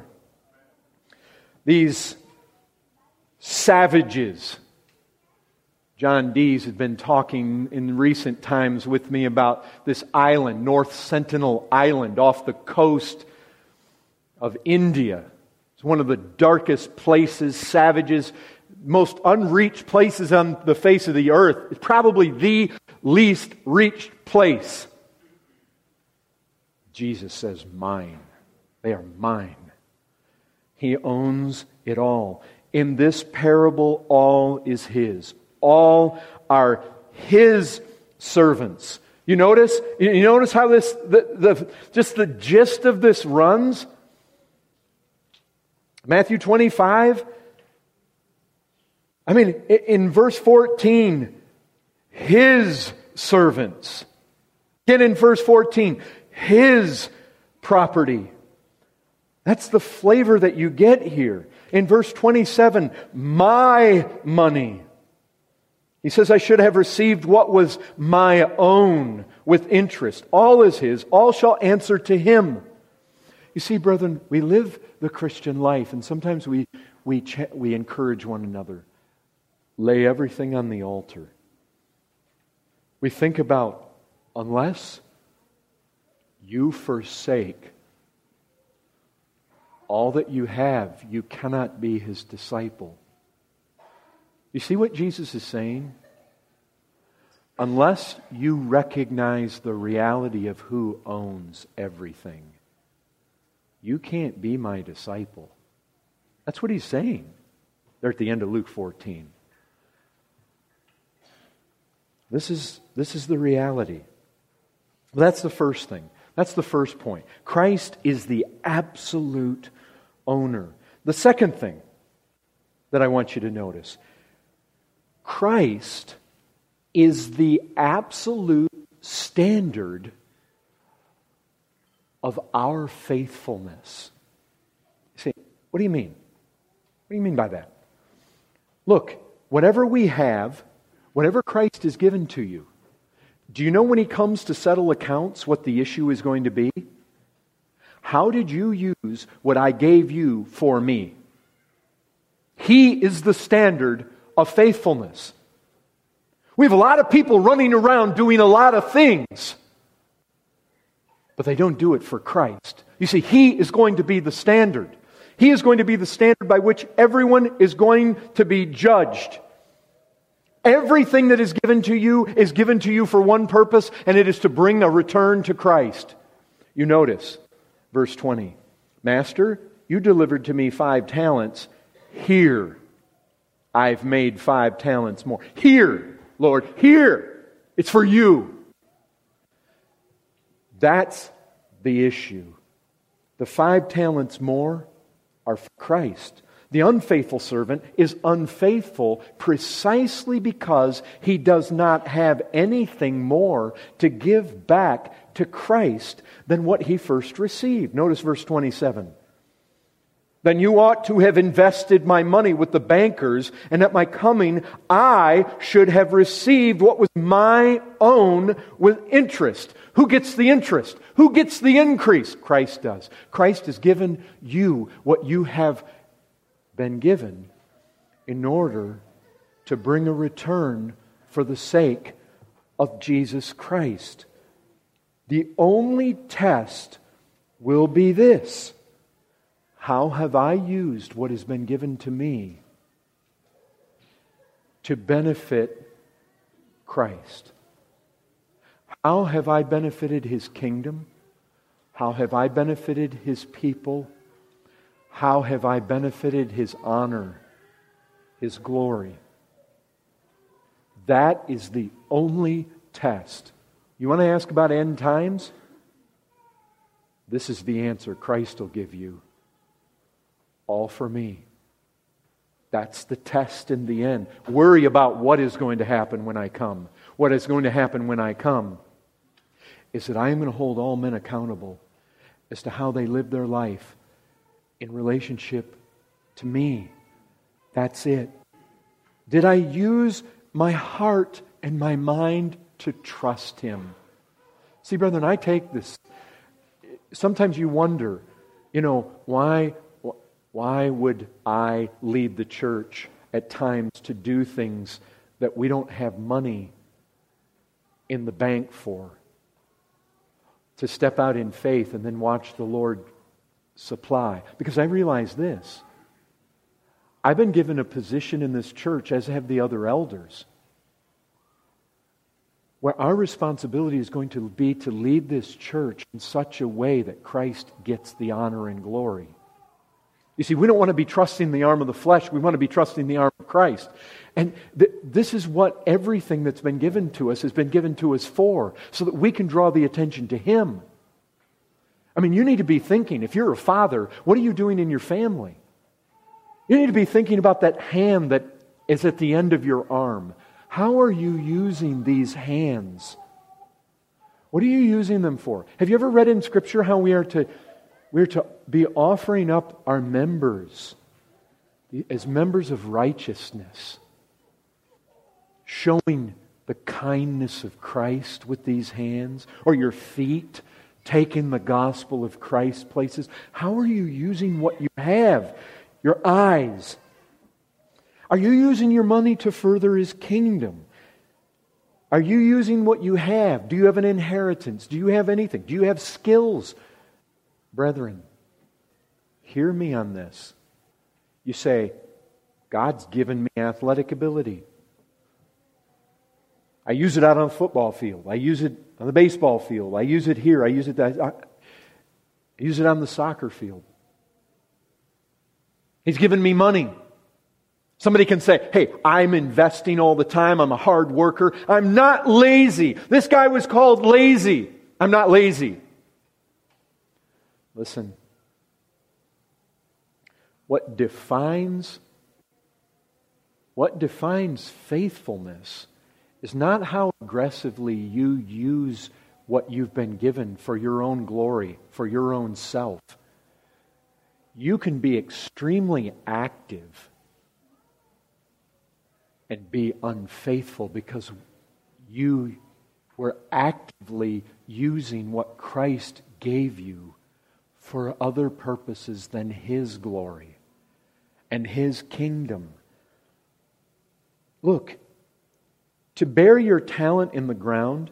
These savages, John Dees had been talking in recent times with me about this island, North Sentinel Island, off the coast of India. It's one of the darkest places, savages, most unreached places on the face of the earth. It's probably the least reached place. Jesus says, "Mine." They are mine. He owns it all. In this parable, all is His. All are His servants. You notice how this just the gist of this runs? Matthew 25. In verse 14, His servants. Again in verse 14, His property. That's the flavor that you get here. In verse 27, my money. He says, I should have received what was my own with interest. All is His. All shall answer to Him. You see, brethren, we live the Christian life, and sometimes we encourage one another. Lay everything on the altar. We think about, unless you forsake all that you have, you cannot be His disciple. You see what Jesus is saying? Unless you recognize the reality of who owns everything, you can't be my disciple. That's what He's saying. They're at the end of Luke 14. This is the reality. That's the first thing. That's the first point. Christ is the absolute owner. The second thing, that I want you to notice. Christ is the absolute standard of our faithfulness. You say, what do you mean? What do you mean by that? Look, whatever we have, whatever Christ has given to you, do you know when He comes to settle accounts what the issue is going to be? How did you use what I gave you for me? He is the standard of faithfulness. We have a lot of people running around doing a lot of things, but they don't do it for Christ. You see, He is going to be the standard. He is going to be the standard by which everyone is going to be judged. Everything that is given to you for one purpose, and it is to bring a return to Christ. You notice, verse 20, Master, you delivered to me 5 talents. Here, I've made 5 talents more. Here, Lord, here, it's for you. That's the issue. The 5 talents more are for Christ. The unfaithful servant is unfaithful precisely because he does not have anything more to give back to Christ than what he first received. Notice verse 27. Then you ought to have invested my money with the bankers, and at my coming I should have received what was my own with interest. Who gets the interest? Who gets the increase? Christ does. Christ has given you what you have been given in order to bring a return for the sake of Jesus Christ. The only test will be this: how have I used what has been given to me to benefit Christ? How have I benefited His kingdom? How have I benefited His people? How have I benefited His honor, His glory? That is the only test. You want to ask about end times? This is the answer Christ will give you. All for me. That's the test in the end. Worry about what is going to happen when I come. What is going to happen when I come is that I am going to hold all men accountable as to how they live their life in relationship to me. That's it. Did I use my heart and my mind to trust Him? See, brethren, I take this. Sometimes you wonder, why would I lead the church at times to do things that we don't have money in the bank for? To step out in faith and then watch the Lord supply. Because I realize this. I've been given a position in this church, as have the other elders, where our responsibility is going to be to lead this church in such a way that Christ gets the honor and glory. You see, we don't want to be trusting the arm of the flesh. We want to be trusting the arm of Christ. And this is what everything that's been given to us has been given to us for, so that we can draw the attention to Him. I mean, you need to be thinking, if you're a father, what are you doing in your family? You need to be thinking about that hand that is at the end of your arm. How are you using these hands? What are you using them for? Have you ever read in Scripture how we're to be offering up our members as members of righteousness, showing the kindness of Christ with these hands, or your feet taking the gospel of Christ places? How are you using what you have? Your eyes. Are you using your money to further His kingdom? Are you using what you have? Do you have an inheritance? Do you have anything? Do you have skills? Brethren, hear me on this. You say, God's given me athletic ability. I use it out on the football field. I use it on the baseball field. I use it here. I use it on the soccer field. He's given me money. Somebody can say, hey, I'm investing all the time. I'm a hard worker. I'm not lazy. This guy was called lazy. I'm not lazy. Listen. What defines What defines faithfulness is not how aggressively you use what you've been given for your own glory, for your own self. You can be extremely active and be unfaithful because you were actively using what Christ gave you for other purposes than His glory and His kingdom. Look, to bury your talent in the ground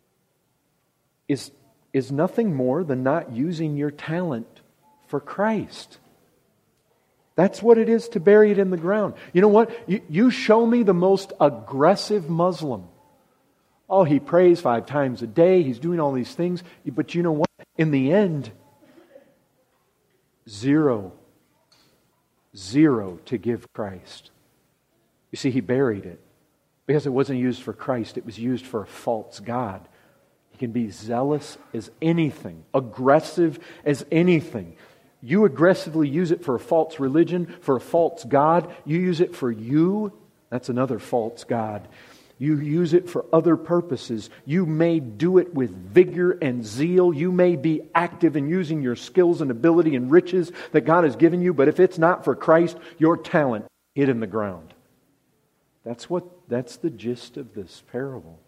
is nothing more than not using your talent for Christ. That's what it is to bury it in the ground. You know what? You show me the most aggressive Muslim. Oh, he prays 5 times a day. He's doing all these things. But you know what? In the end, zero to give Christ. You see, he buried it because it wasn't used for Christ. It was used for a false god. He can be zealous as anything, aggressive as anything. You aggressively use it for a false religion, for a false god. You use it for you. That's another false god. You use it for other purposes. You may do it with vigor and zeal. You may be active in using your skills and ability and riches that God has given you, but if it's not for Christ, your talent hid in the ground. That's the gist of this parable.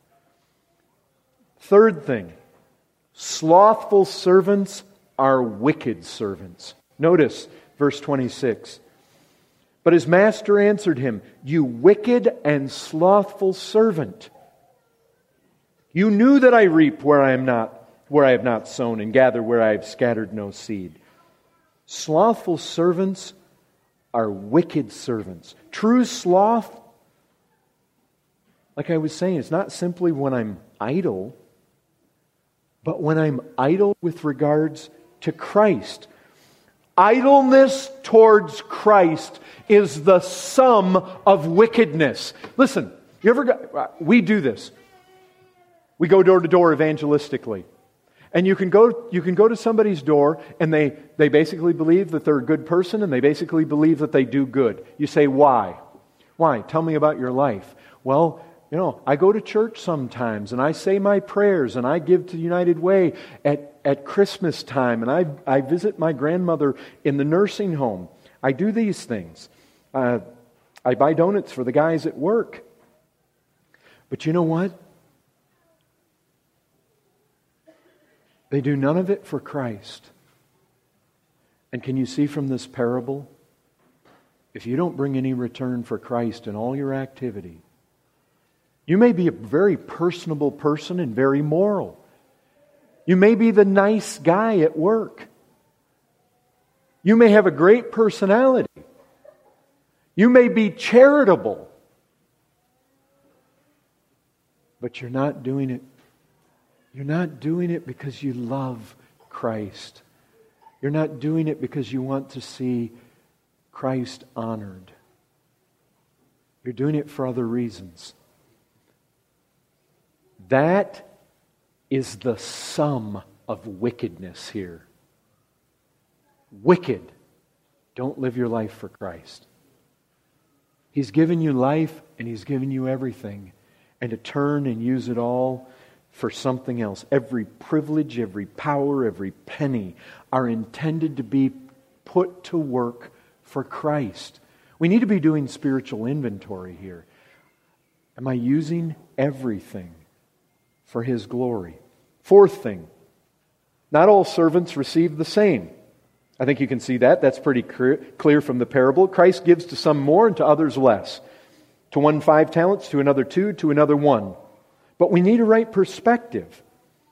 Third thing, slothful servants are wicked servants. Notice verse 26. But his master answered him, "You wicked and slothful servant. You knew that I reap where I have not sown, and gather where I have scattered no seed." Slothful servants are wicked servants. True sloth, like I was saying, it's not simply when I'm idle, but when I'm idle with regards to Christ. Idleness towards Christ is the sum of wickedness. Listen, we do this. We go door to door evangelistically. And you can go to somebody's door and they basically believe that they're a good person and they basically believe that they do good. You say, why? Why? Tell me about your life. Well, I go to church sometimes and I say my prayers and I give to United Way at Christmas time and I visit my grandmother in the nursing home. I do these things. I buy donuts for the guys at work. But you know what? They do none of it for Christ. And can you see from this parable? If you don't bring any return for Christ in all your activity, you may be a very personable person and very moral. You may be the nice guy at work. You may have a great personality. You may be charitable. But you're not doing it. You're not doing it because you love Christ. You're not doing it because you want to see Christ honored. You're doing it for other reasons. That is the sum of wickedness here. Wicked. Don't live your life for Christ. He's given you life and He's given you everything. And to turn and use it all for something else. Every privilege, every power, every penny are intended to be put to work for Christ. We need to be doing spiritual inventory here. Am I using everything for His glory? Fourth thing, not all servants receive the same. I think you can see that. That's pretty clear from the parable. Christ gives to some more and to others less. To one 5 talents, to another 2, to another 1. But we need a right perspective.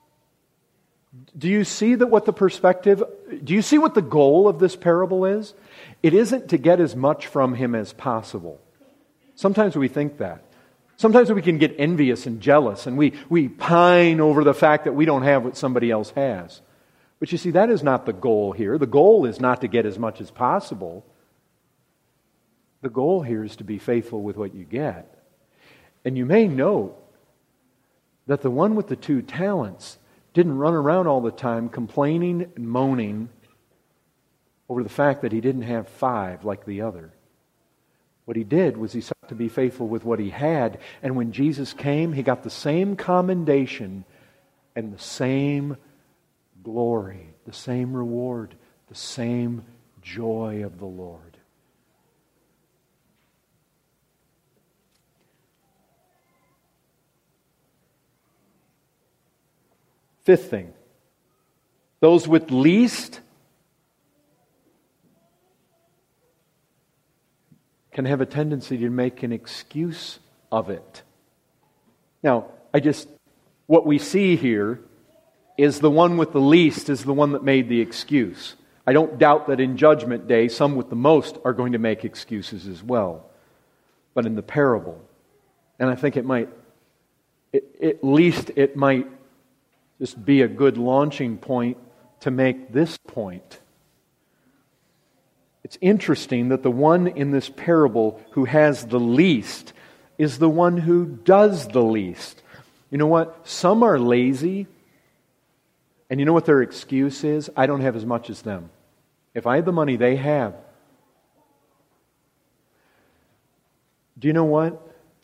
Do you see what the goal of this parable is? It isn't to get as much from him as possible. Sometimes we think that. Sometimes we can get envious and jealous and we pine over the fact that we don't have what somebody else has. But you see, that is not the goal here. The goal is not to get as much as possible. The goal here is to be faithful with what you get. And you may note that the one with the 2 talents didn't run around all the time complaining and moaning over the fact that he didn't have 5 like the other. What he did was he sought to be faithful with what he had. And when Jesus came, he got the same commendation and the same glory, the same reward, the same joy of the Lord. Fifth thing, those with least can have a tendency to make an excuse of it. Now, what we see here is the one with the least is the one that made the excuse. I don't doubt that in Judgment Day, some with the most are going to make excuses as well. But in the parable, and I think it might just be a good launching point to make this point. It's interesting that the one in this parable who has the least is the one who does the least. You know what? Some are lazy, and you know what their excuse is? I don't have as much as them. If I had the money they have. Do you know what?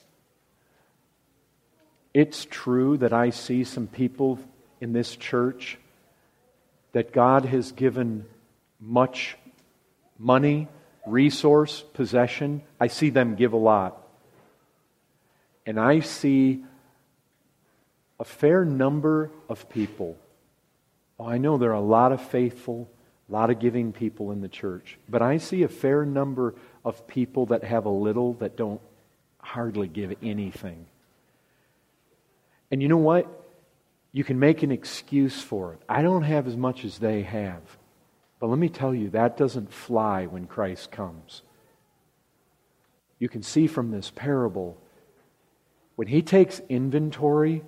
It's true that I see some people in this church that God has given much money, resource, possession. I see them give a lot. And I see a fair number of people. Oh, I know there are a lot of faithful, a lot of giving people in the church. But I see a fair number of people that have a little that don't hardly give anything. And you know what? You can make an excuse for it. I don't have as much as they have. But let me tell you, that doesn't fly when Christ comes. You can see from this parable, when He takes inventory,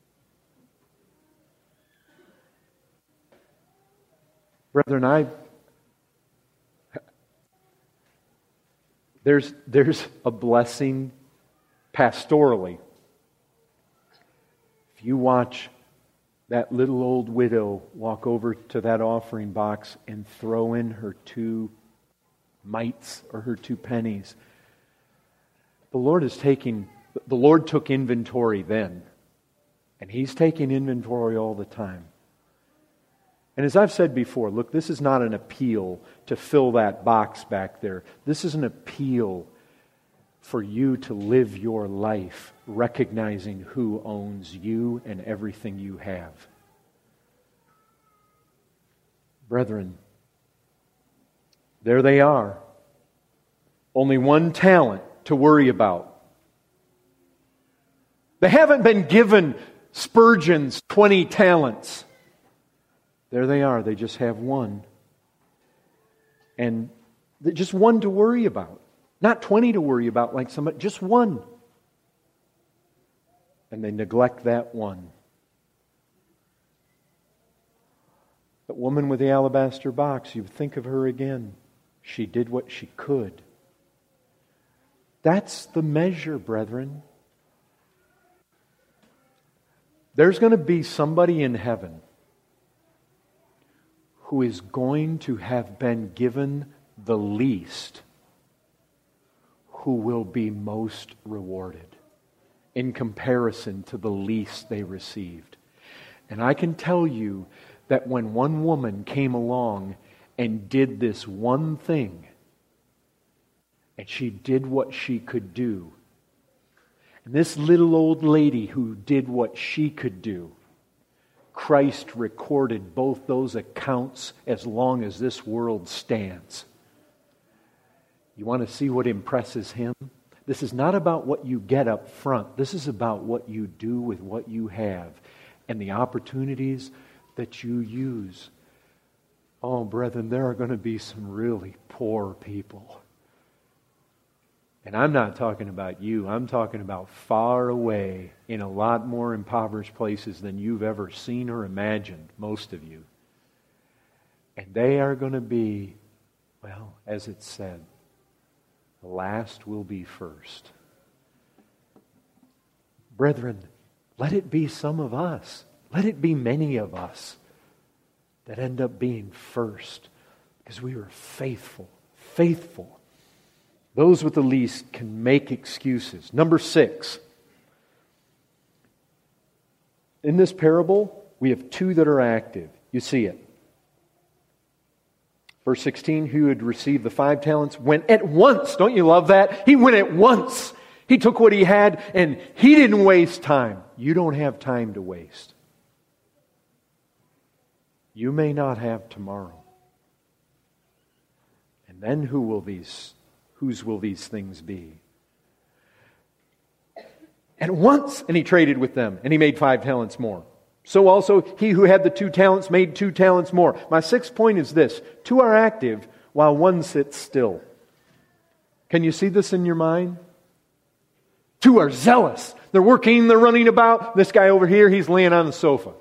brethren, there's a blessing pastorally. If you watch that little old widow walk over to that offering box and throw in her 2 mites or her 2 pennies, the Lord took inventory then, and He's taking inventory all the time. And as I've said before, look, this is not an appeal to fill that box back there. This is an appeal for you to live your life recognizing who owns you and everything you have. Brethren, there they are. Only 1 talent to worry about. They haven't been given Spurgeon's 20 talents. There they are. They just have 1. And just 1 to worry about. Not 20 to worry about like somebody, just 1. And they neglect that 1. That woman with the alabaster box, you think of her again. She did what she could. That's the measure, brethren. There's going to be somebody in heaven who is going to have been given the least, who will be most rewarded in comparison to the least they received. And I can tell you that when one woman came along and did this one thing, and she did what she could do, and this little old lady who did what she could do, Christ recorded both those accounts as long as this world stands. You want to see what impresses Him? This is not about what you get up front. This is about what you do with what you have and the opportunities that you use. Oh, brethren, there are going to be some really poor people. And I'm not talking about you. I'm talking about far away in a lot more impoverished places than you've ever seen or imagined, most of you. And they are going to be, well, as it said, the last will be first. Brethren, let it be some of us. Let it be many of us that end up being first because we were faithful. Those with the least can make excuses. Number 6. In this parable, we have 2 that are active. You see it. Verse 16, who had received the 5 talents went at once. Don't you love that? He went at once. He took what he had and he didn't waste time. You don't have time to waste. You may not have tomorrow. And then whose will these things be? At once, and he traded with them, and he made 5 talents more. So also, he who had the 2 talents made 2 talents more. My 6th point is this: 2 are active while 1 sits still. Can you see this in your mind? 2 are zealous. They're working, they're running about. This guy over here, he's laying on the sofa.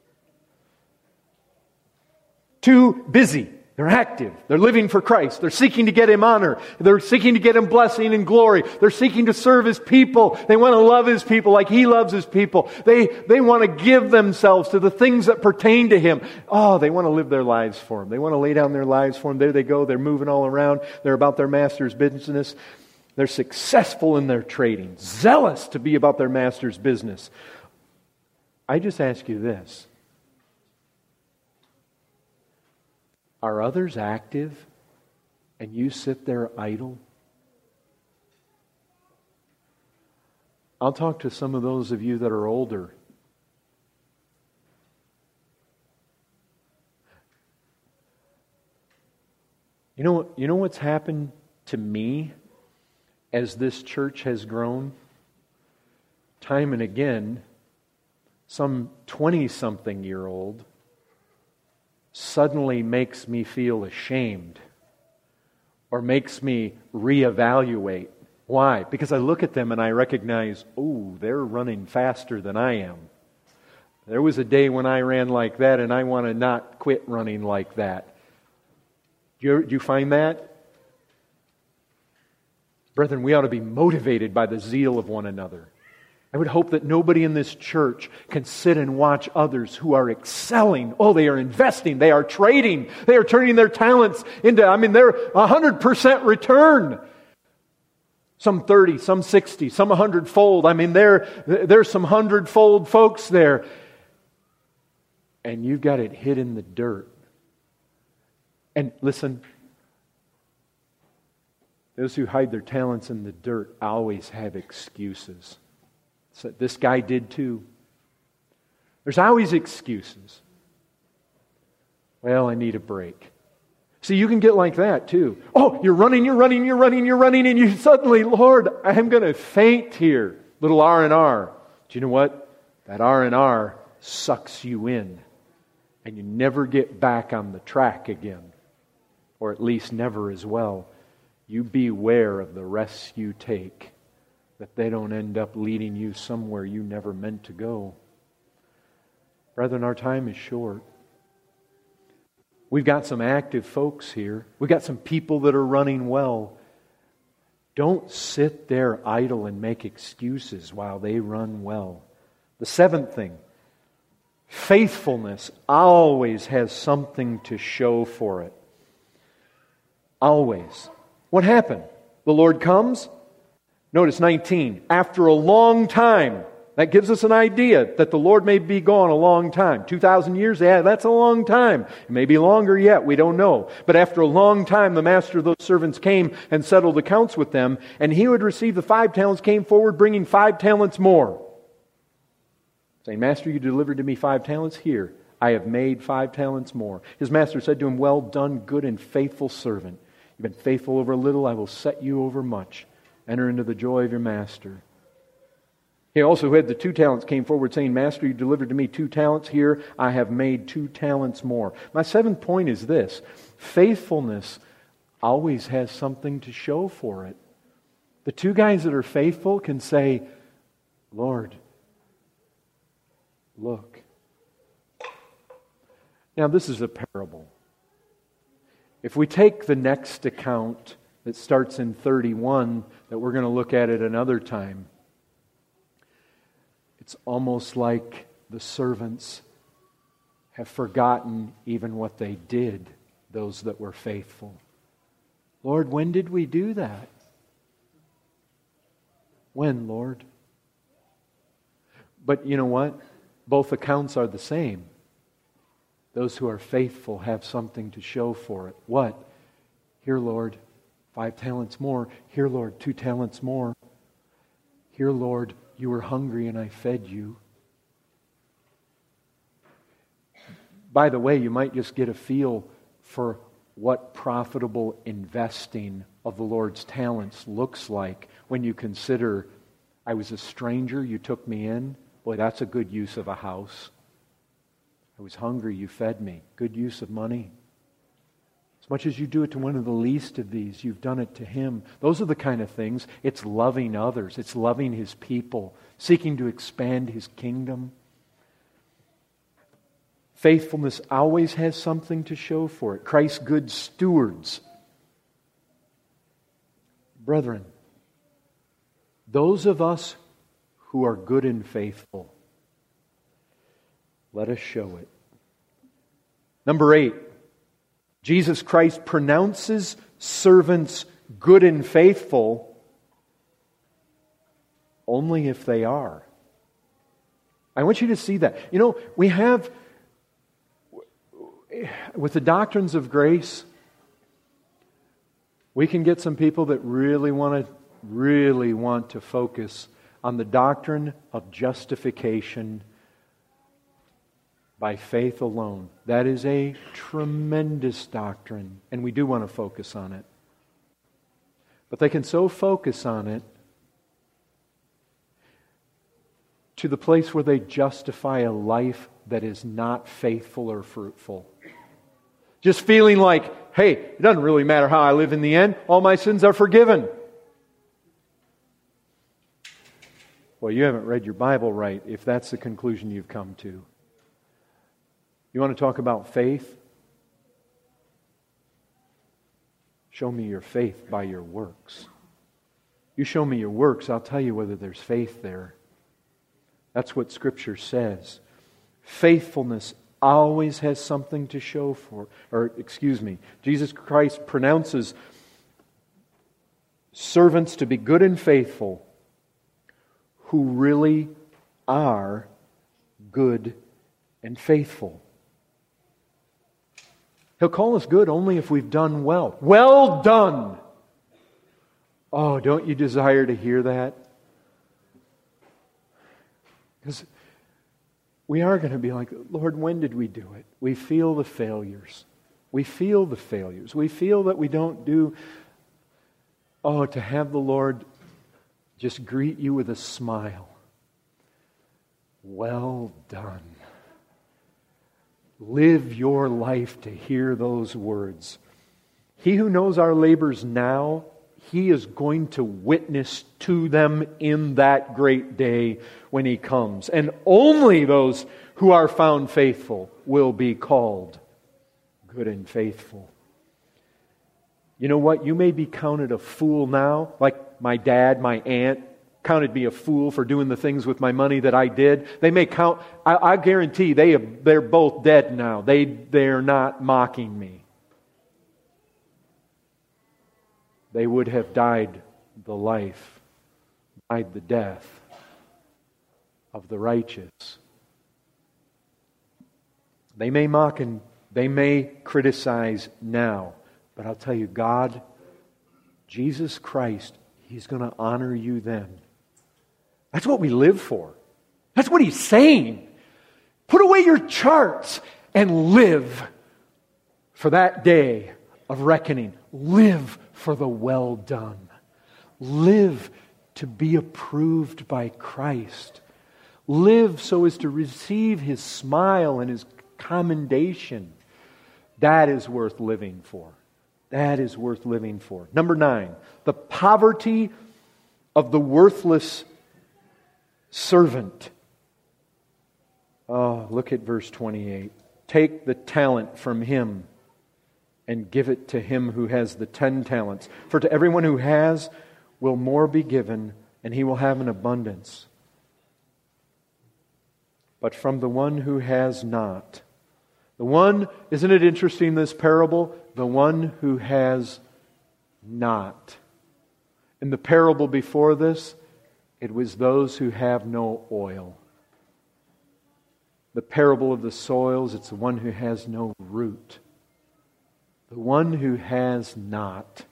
2 busy. They're active. They're living for Christ. They're seeking to get Him honor. They're seeking to get Him blessing and glory. They're seeking to serve His people. They want to love His people like He loves His people. They want to give themselves to the things that pertain to Him. Oh, they want to live their lives for Him. They want to lay down their lives for Him. There they go. They're moving all around. They're about their master's business. They're successful in their trading. Zealous to be about their master's business. I just ask you this. Are others active and you sit there idle? I'll talk to some of those of you that are older. You know what's happened to me as this church has grown? Time and again, some 20-something-year-old suddenly makes me feel ashamed or makes me reevaluate. Why? Because I look at them and I recognize, oh, they're running faster than I am. There was a day when I ran like that and I want to not quit running like that. Do you find that? Brethren, we ought to be motivated by the zeal of one another. I would hope that nobody in this church can sit and watch others who are excelling. Oh, they are investing. They are trading. They are turning their talents into, they're 100% return. Some 30, some 60, some 100-fold. There's some 100-fold folks there. And you've got it hid in the dirt. And listen, those who hide their talents in the dirt always have excuses. So this guy did too. There's always excuses. Well, I need a break. See, you can get like that too. Oh, you're running, and you suddenly, Lord, I'm going to faint here. Little R&R. Do you know what? That R&R sucks you in. And you never get back on the track again. Or at least never as well. You beware of the risks you take, that they don't end up leading you somewhere you never meant to go. Brethren, our time is short. We've got some active folks here. We've got some people that are running well. Don't sit there idle and make excuses while they run well. The 7th thing, faithfulness always has something to show for it. Always. What happened? The Lord comes. Notice 19. After a long time. That gives us an idea that the Lord may be gone a long time. 2,000 years? Yeah, that's a long time. It may be longer yet. We don't know. But after a long time, the master of those servants came and settled accounts with them. And he who had received the 5 talents came forward, bringing 5 talents more. Saying, Master, you delivered to me 5 talents. Here, I have made 5 talents more. His master said to him, Well done, good and faithful servant. You've been faithful over a little. I will set you over much. Enter into the joy of your master. He also who had the 2 talents came forward saying, Master, you delivered to me 2 talents. Here, I have made 2 talents more. My 7th point is this. Faithfulness always has something to show for it. The 2 guys that are faithful can say, Lord, look. Now, this is a parable. If we take the next account that starts in 31, that we're going to look at another time, it's almost like the servants have forgotten even what they did, those that were faithful. Lord, when did we do that? When, Lord? But you know what? Both accounts are the same. Those who are faithful have something to show for it. What? Here, Lord, 5 talents more. Here, Lord, 2 talents more. Here, Lord, you were hungry and I fed you. By the way, you might just get a feel for what profitable investing of the Lord's talents looks like when you consider, I was a stranger, you took me in. Boy, that's a good use of a house. I was hungry, you fed me. Good use of money. As much as you do it to one of the least of these, you've done it to Him. Those are the kind of things. It's loving others. It's loving His people. Seeking to expand His kingdom. Faithfulness always has something to show for it. Christ's good stewards. Brethren, those of us who are good and faithful, let us show it. Number 8, Jesus Christ pronounces servants good and faithful only if they are. I want you to see that. You know, we have, with the doctrines of grace, we can get some people that really want to focus on the doctrine of justification by faith alone. That is a tremendous doctrine, and we do want to focus on it. But they can so focus on it to the place where they justify a life that is not faithful or fruitful. Just feeling like, hey, it doesn't really matter how I live in the end, all my sins are forgiven. Well, you haven't read your Bible right if that's the conclusion you've come to. You want to talk about faith? Show me your faith by your works. You show me your works, I'll tell you whether there's faith there. That's what Scripture says. Faithfulness always has something to show for. Jesus Christ pronounces servants to be good and faithful who really are good and faithful. He'll call us good only if we've done well. Well done! Oh, don't you desire to hear that? Because we are going to be like, Lord, when did we do it? We feel the failures. We feel the failures. We feel that we don't do... Oh, to have the Lord just greet you with a smile. Well done. Live your life to hear those words. He who knows our labors now, He is going to witness to them in that great day when He comes. And only those who are found faithful will be called good and faithful. You know what? You may be counted a fool now, like my dad, my aunt, counted me a fool for doing the things with my money that I did. They may count, I guarantee they're both dead now. They're not mocking me. They would have died the life, died the death of the righteous. They may mock and they may criticize now, but I'll tell you, God, Jesus Christ, He's going to honor you then. That's what we live for. That's what He's saying. Put away your charts and live for that day of reckoning. Live for the well done. Live to be approved by Christ. Live so as to receive His smile and His commendation. That is worth living for. That is worth living for. Number 9, the poverty of the worthless servant. Oh, look at verse 28. Take the talent from him and give it to him who has the 10 talents. For to everyone who has will more be given, and he will have an abundance. But from the one who has not, the one, isn't it interesting, this parable? The one who has not. In the parable before this, It was those who have no oil. The parable of the soils, it's the one who has no root. The one who has not.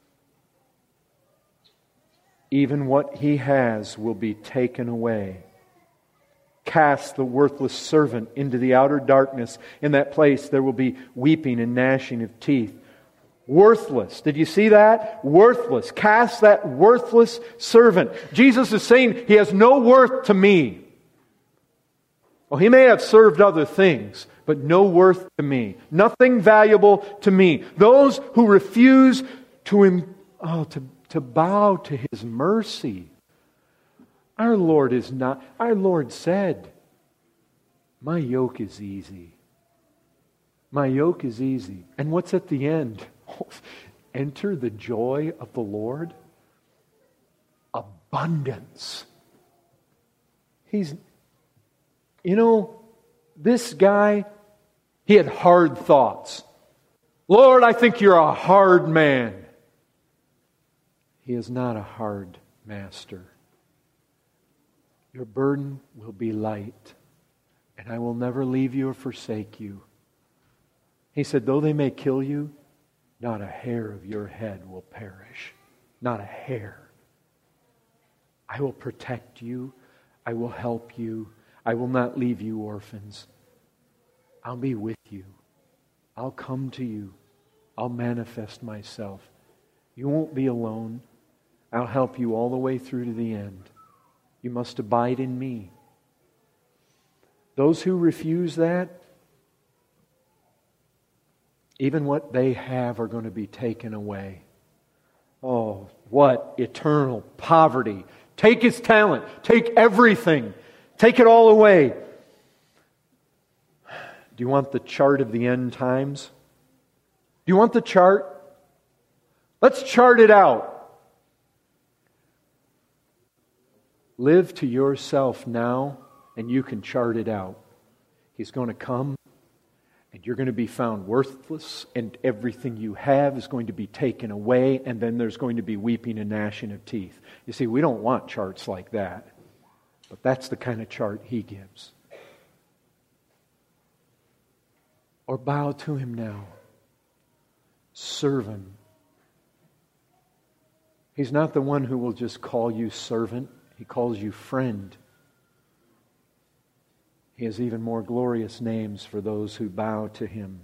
Even what he has will be taken away. Cast the worthless servant into the outer darkness. In that place there will be weeping and gnashing of teeth. Worthless. Did you see that? Worthless. Cast that worthless servant. Jesus is saying he has no worth to me. Well, he may have served other things, but no worth to me. Nothing valuable to me. Those who refuse to bow to His mercy. Our Lord said, my yoke is easy. My yoke is easy. And what's at the end? Enter the joy of the Lord. Abundance. This guy, he had hard thoughts. Lord, I think you're a hard man. He is not a hard master. Your burden will be light, and I will never leave you or forsake you. He said, though they may kill you, not a hair of your head will perish. Not a hair. I will protect you. I will help you. I will not leave you orphans. I'll be with you. I'll come to you. I'll manifest myself. You won't be alone. I'll help you all the way through to the end. You must abide in me. Those who refuse that, even what they have are going to be taken away. Oh, what eternal poverty. Take his talent. Take everything. Take it all away. Do you want the chart of the end times? Do you want the chart? Let's chart it out. Live to yourself now, and you can chart it out. He's going to come, and you're going to be found worthless, and everything you have is going to be taken away, and then there's going to be weeping and gnashing of teeth. You see, we don't want charts like that, but that's the kind of chart He gives. Or bow to Him now. Serve Him. He's not the one who will just call you servant. He calls you friend. He has even more glorious names for those who bow to Him.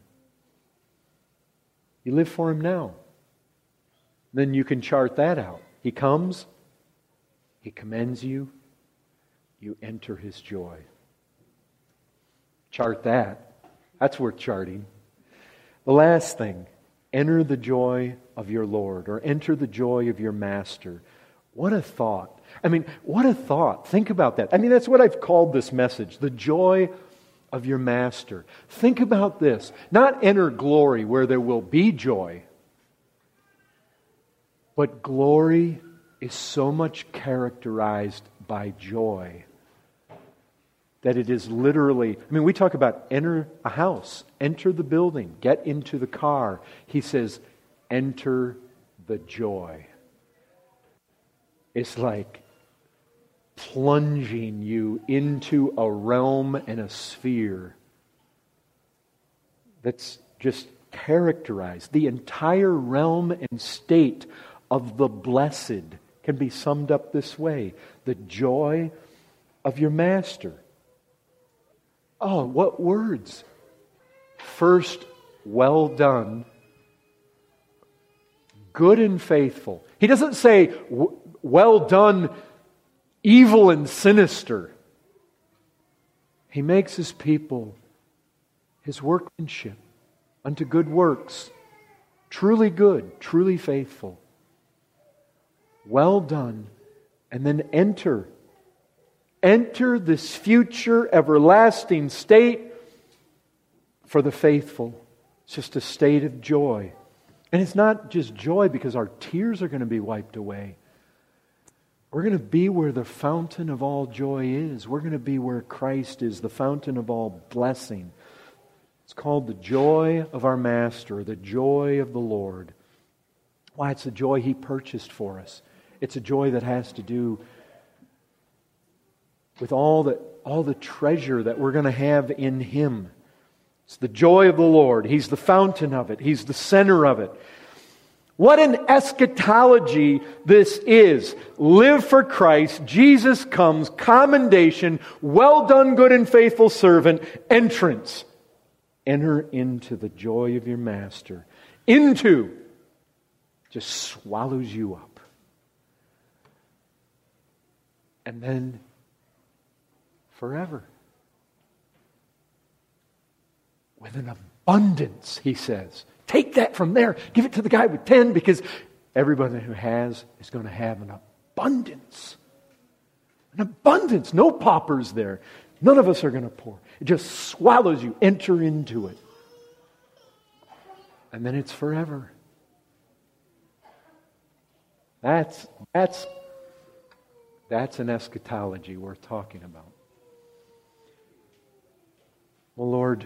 You live for Him now. Then you can chart that out. He comes. He commends you. You enter His joy. Chart that. That's worth charting. The last thing. Enter the joy of your Lord, or enter the joy of your Master. What a thought. What a thought. Think about that. That's what I've called this message. The joy of your Master. Think about this. Not enter glory where there will be joy. But glory is so much characterized by joy that it is literally, we talk about enter a house, enter the building, get into the car. He says, enter the joy. It's like plunging you into a realm and a sphere that's just characterized. The entire realm and state of the blessed can be summed up this way. The joy of your Master. Oh, what words. First, well done, good and faithful. He doesn't say, well done, evil and sinister. He makes His people His workmanship unto good works. Truly good, truly faithful. Well done. And then enter this future everlasting state for the faithful. It's just a state of joy. And it's not just joy because our tears are going to be wiped away. We're going to be where the fountain of all joy is. We're going to be where Christ is, the fountain of all blessing. It's called the joy of our Master, the joy of the Lord. Why? It's the joy He purchased for us. It's a joy that has to do with all the treasure that we're going to have in Him. It's the joy of the Lord. He's the fountain of it. He's the center of it. What an eschatology this is. Live for Christ. Jesus comes. Commendation. Well done, good and faithful servant. Entrance. Enter into the joy of your Master. Into just swallows you up. And then forever. With an abundance, He says. Take that from there. Give it to the guy with 10, because everybody who has is going to have an abundance. An abundance. No paupers there. None of us are going to pour. It just swallows you. Enter into it. And then it's forever. That's an eschatology worth talking about. Well, Lord,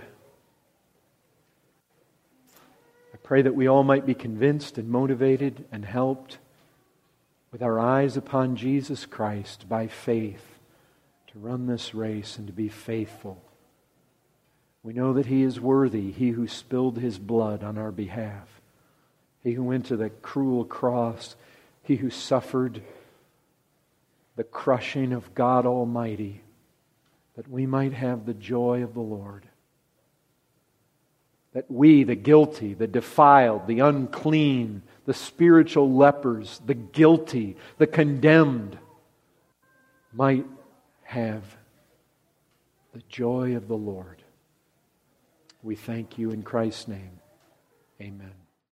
I pray that we all might be convinced and motivated and helped with our eyes upon Jesus Christ by faith to run this race and to be faithful. We know that He is worthy, He who spilled His blood on our behalf, He who went to the cruel cross, He who suffered the crushing of God Almighty, that we might have the joy of the Lord. That we, the guilty, the defiled, the unclean, the spiritual lepers, the guilty, the condemned, might have the joy of the Lord. We thank You in Christ's name. Amen.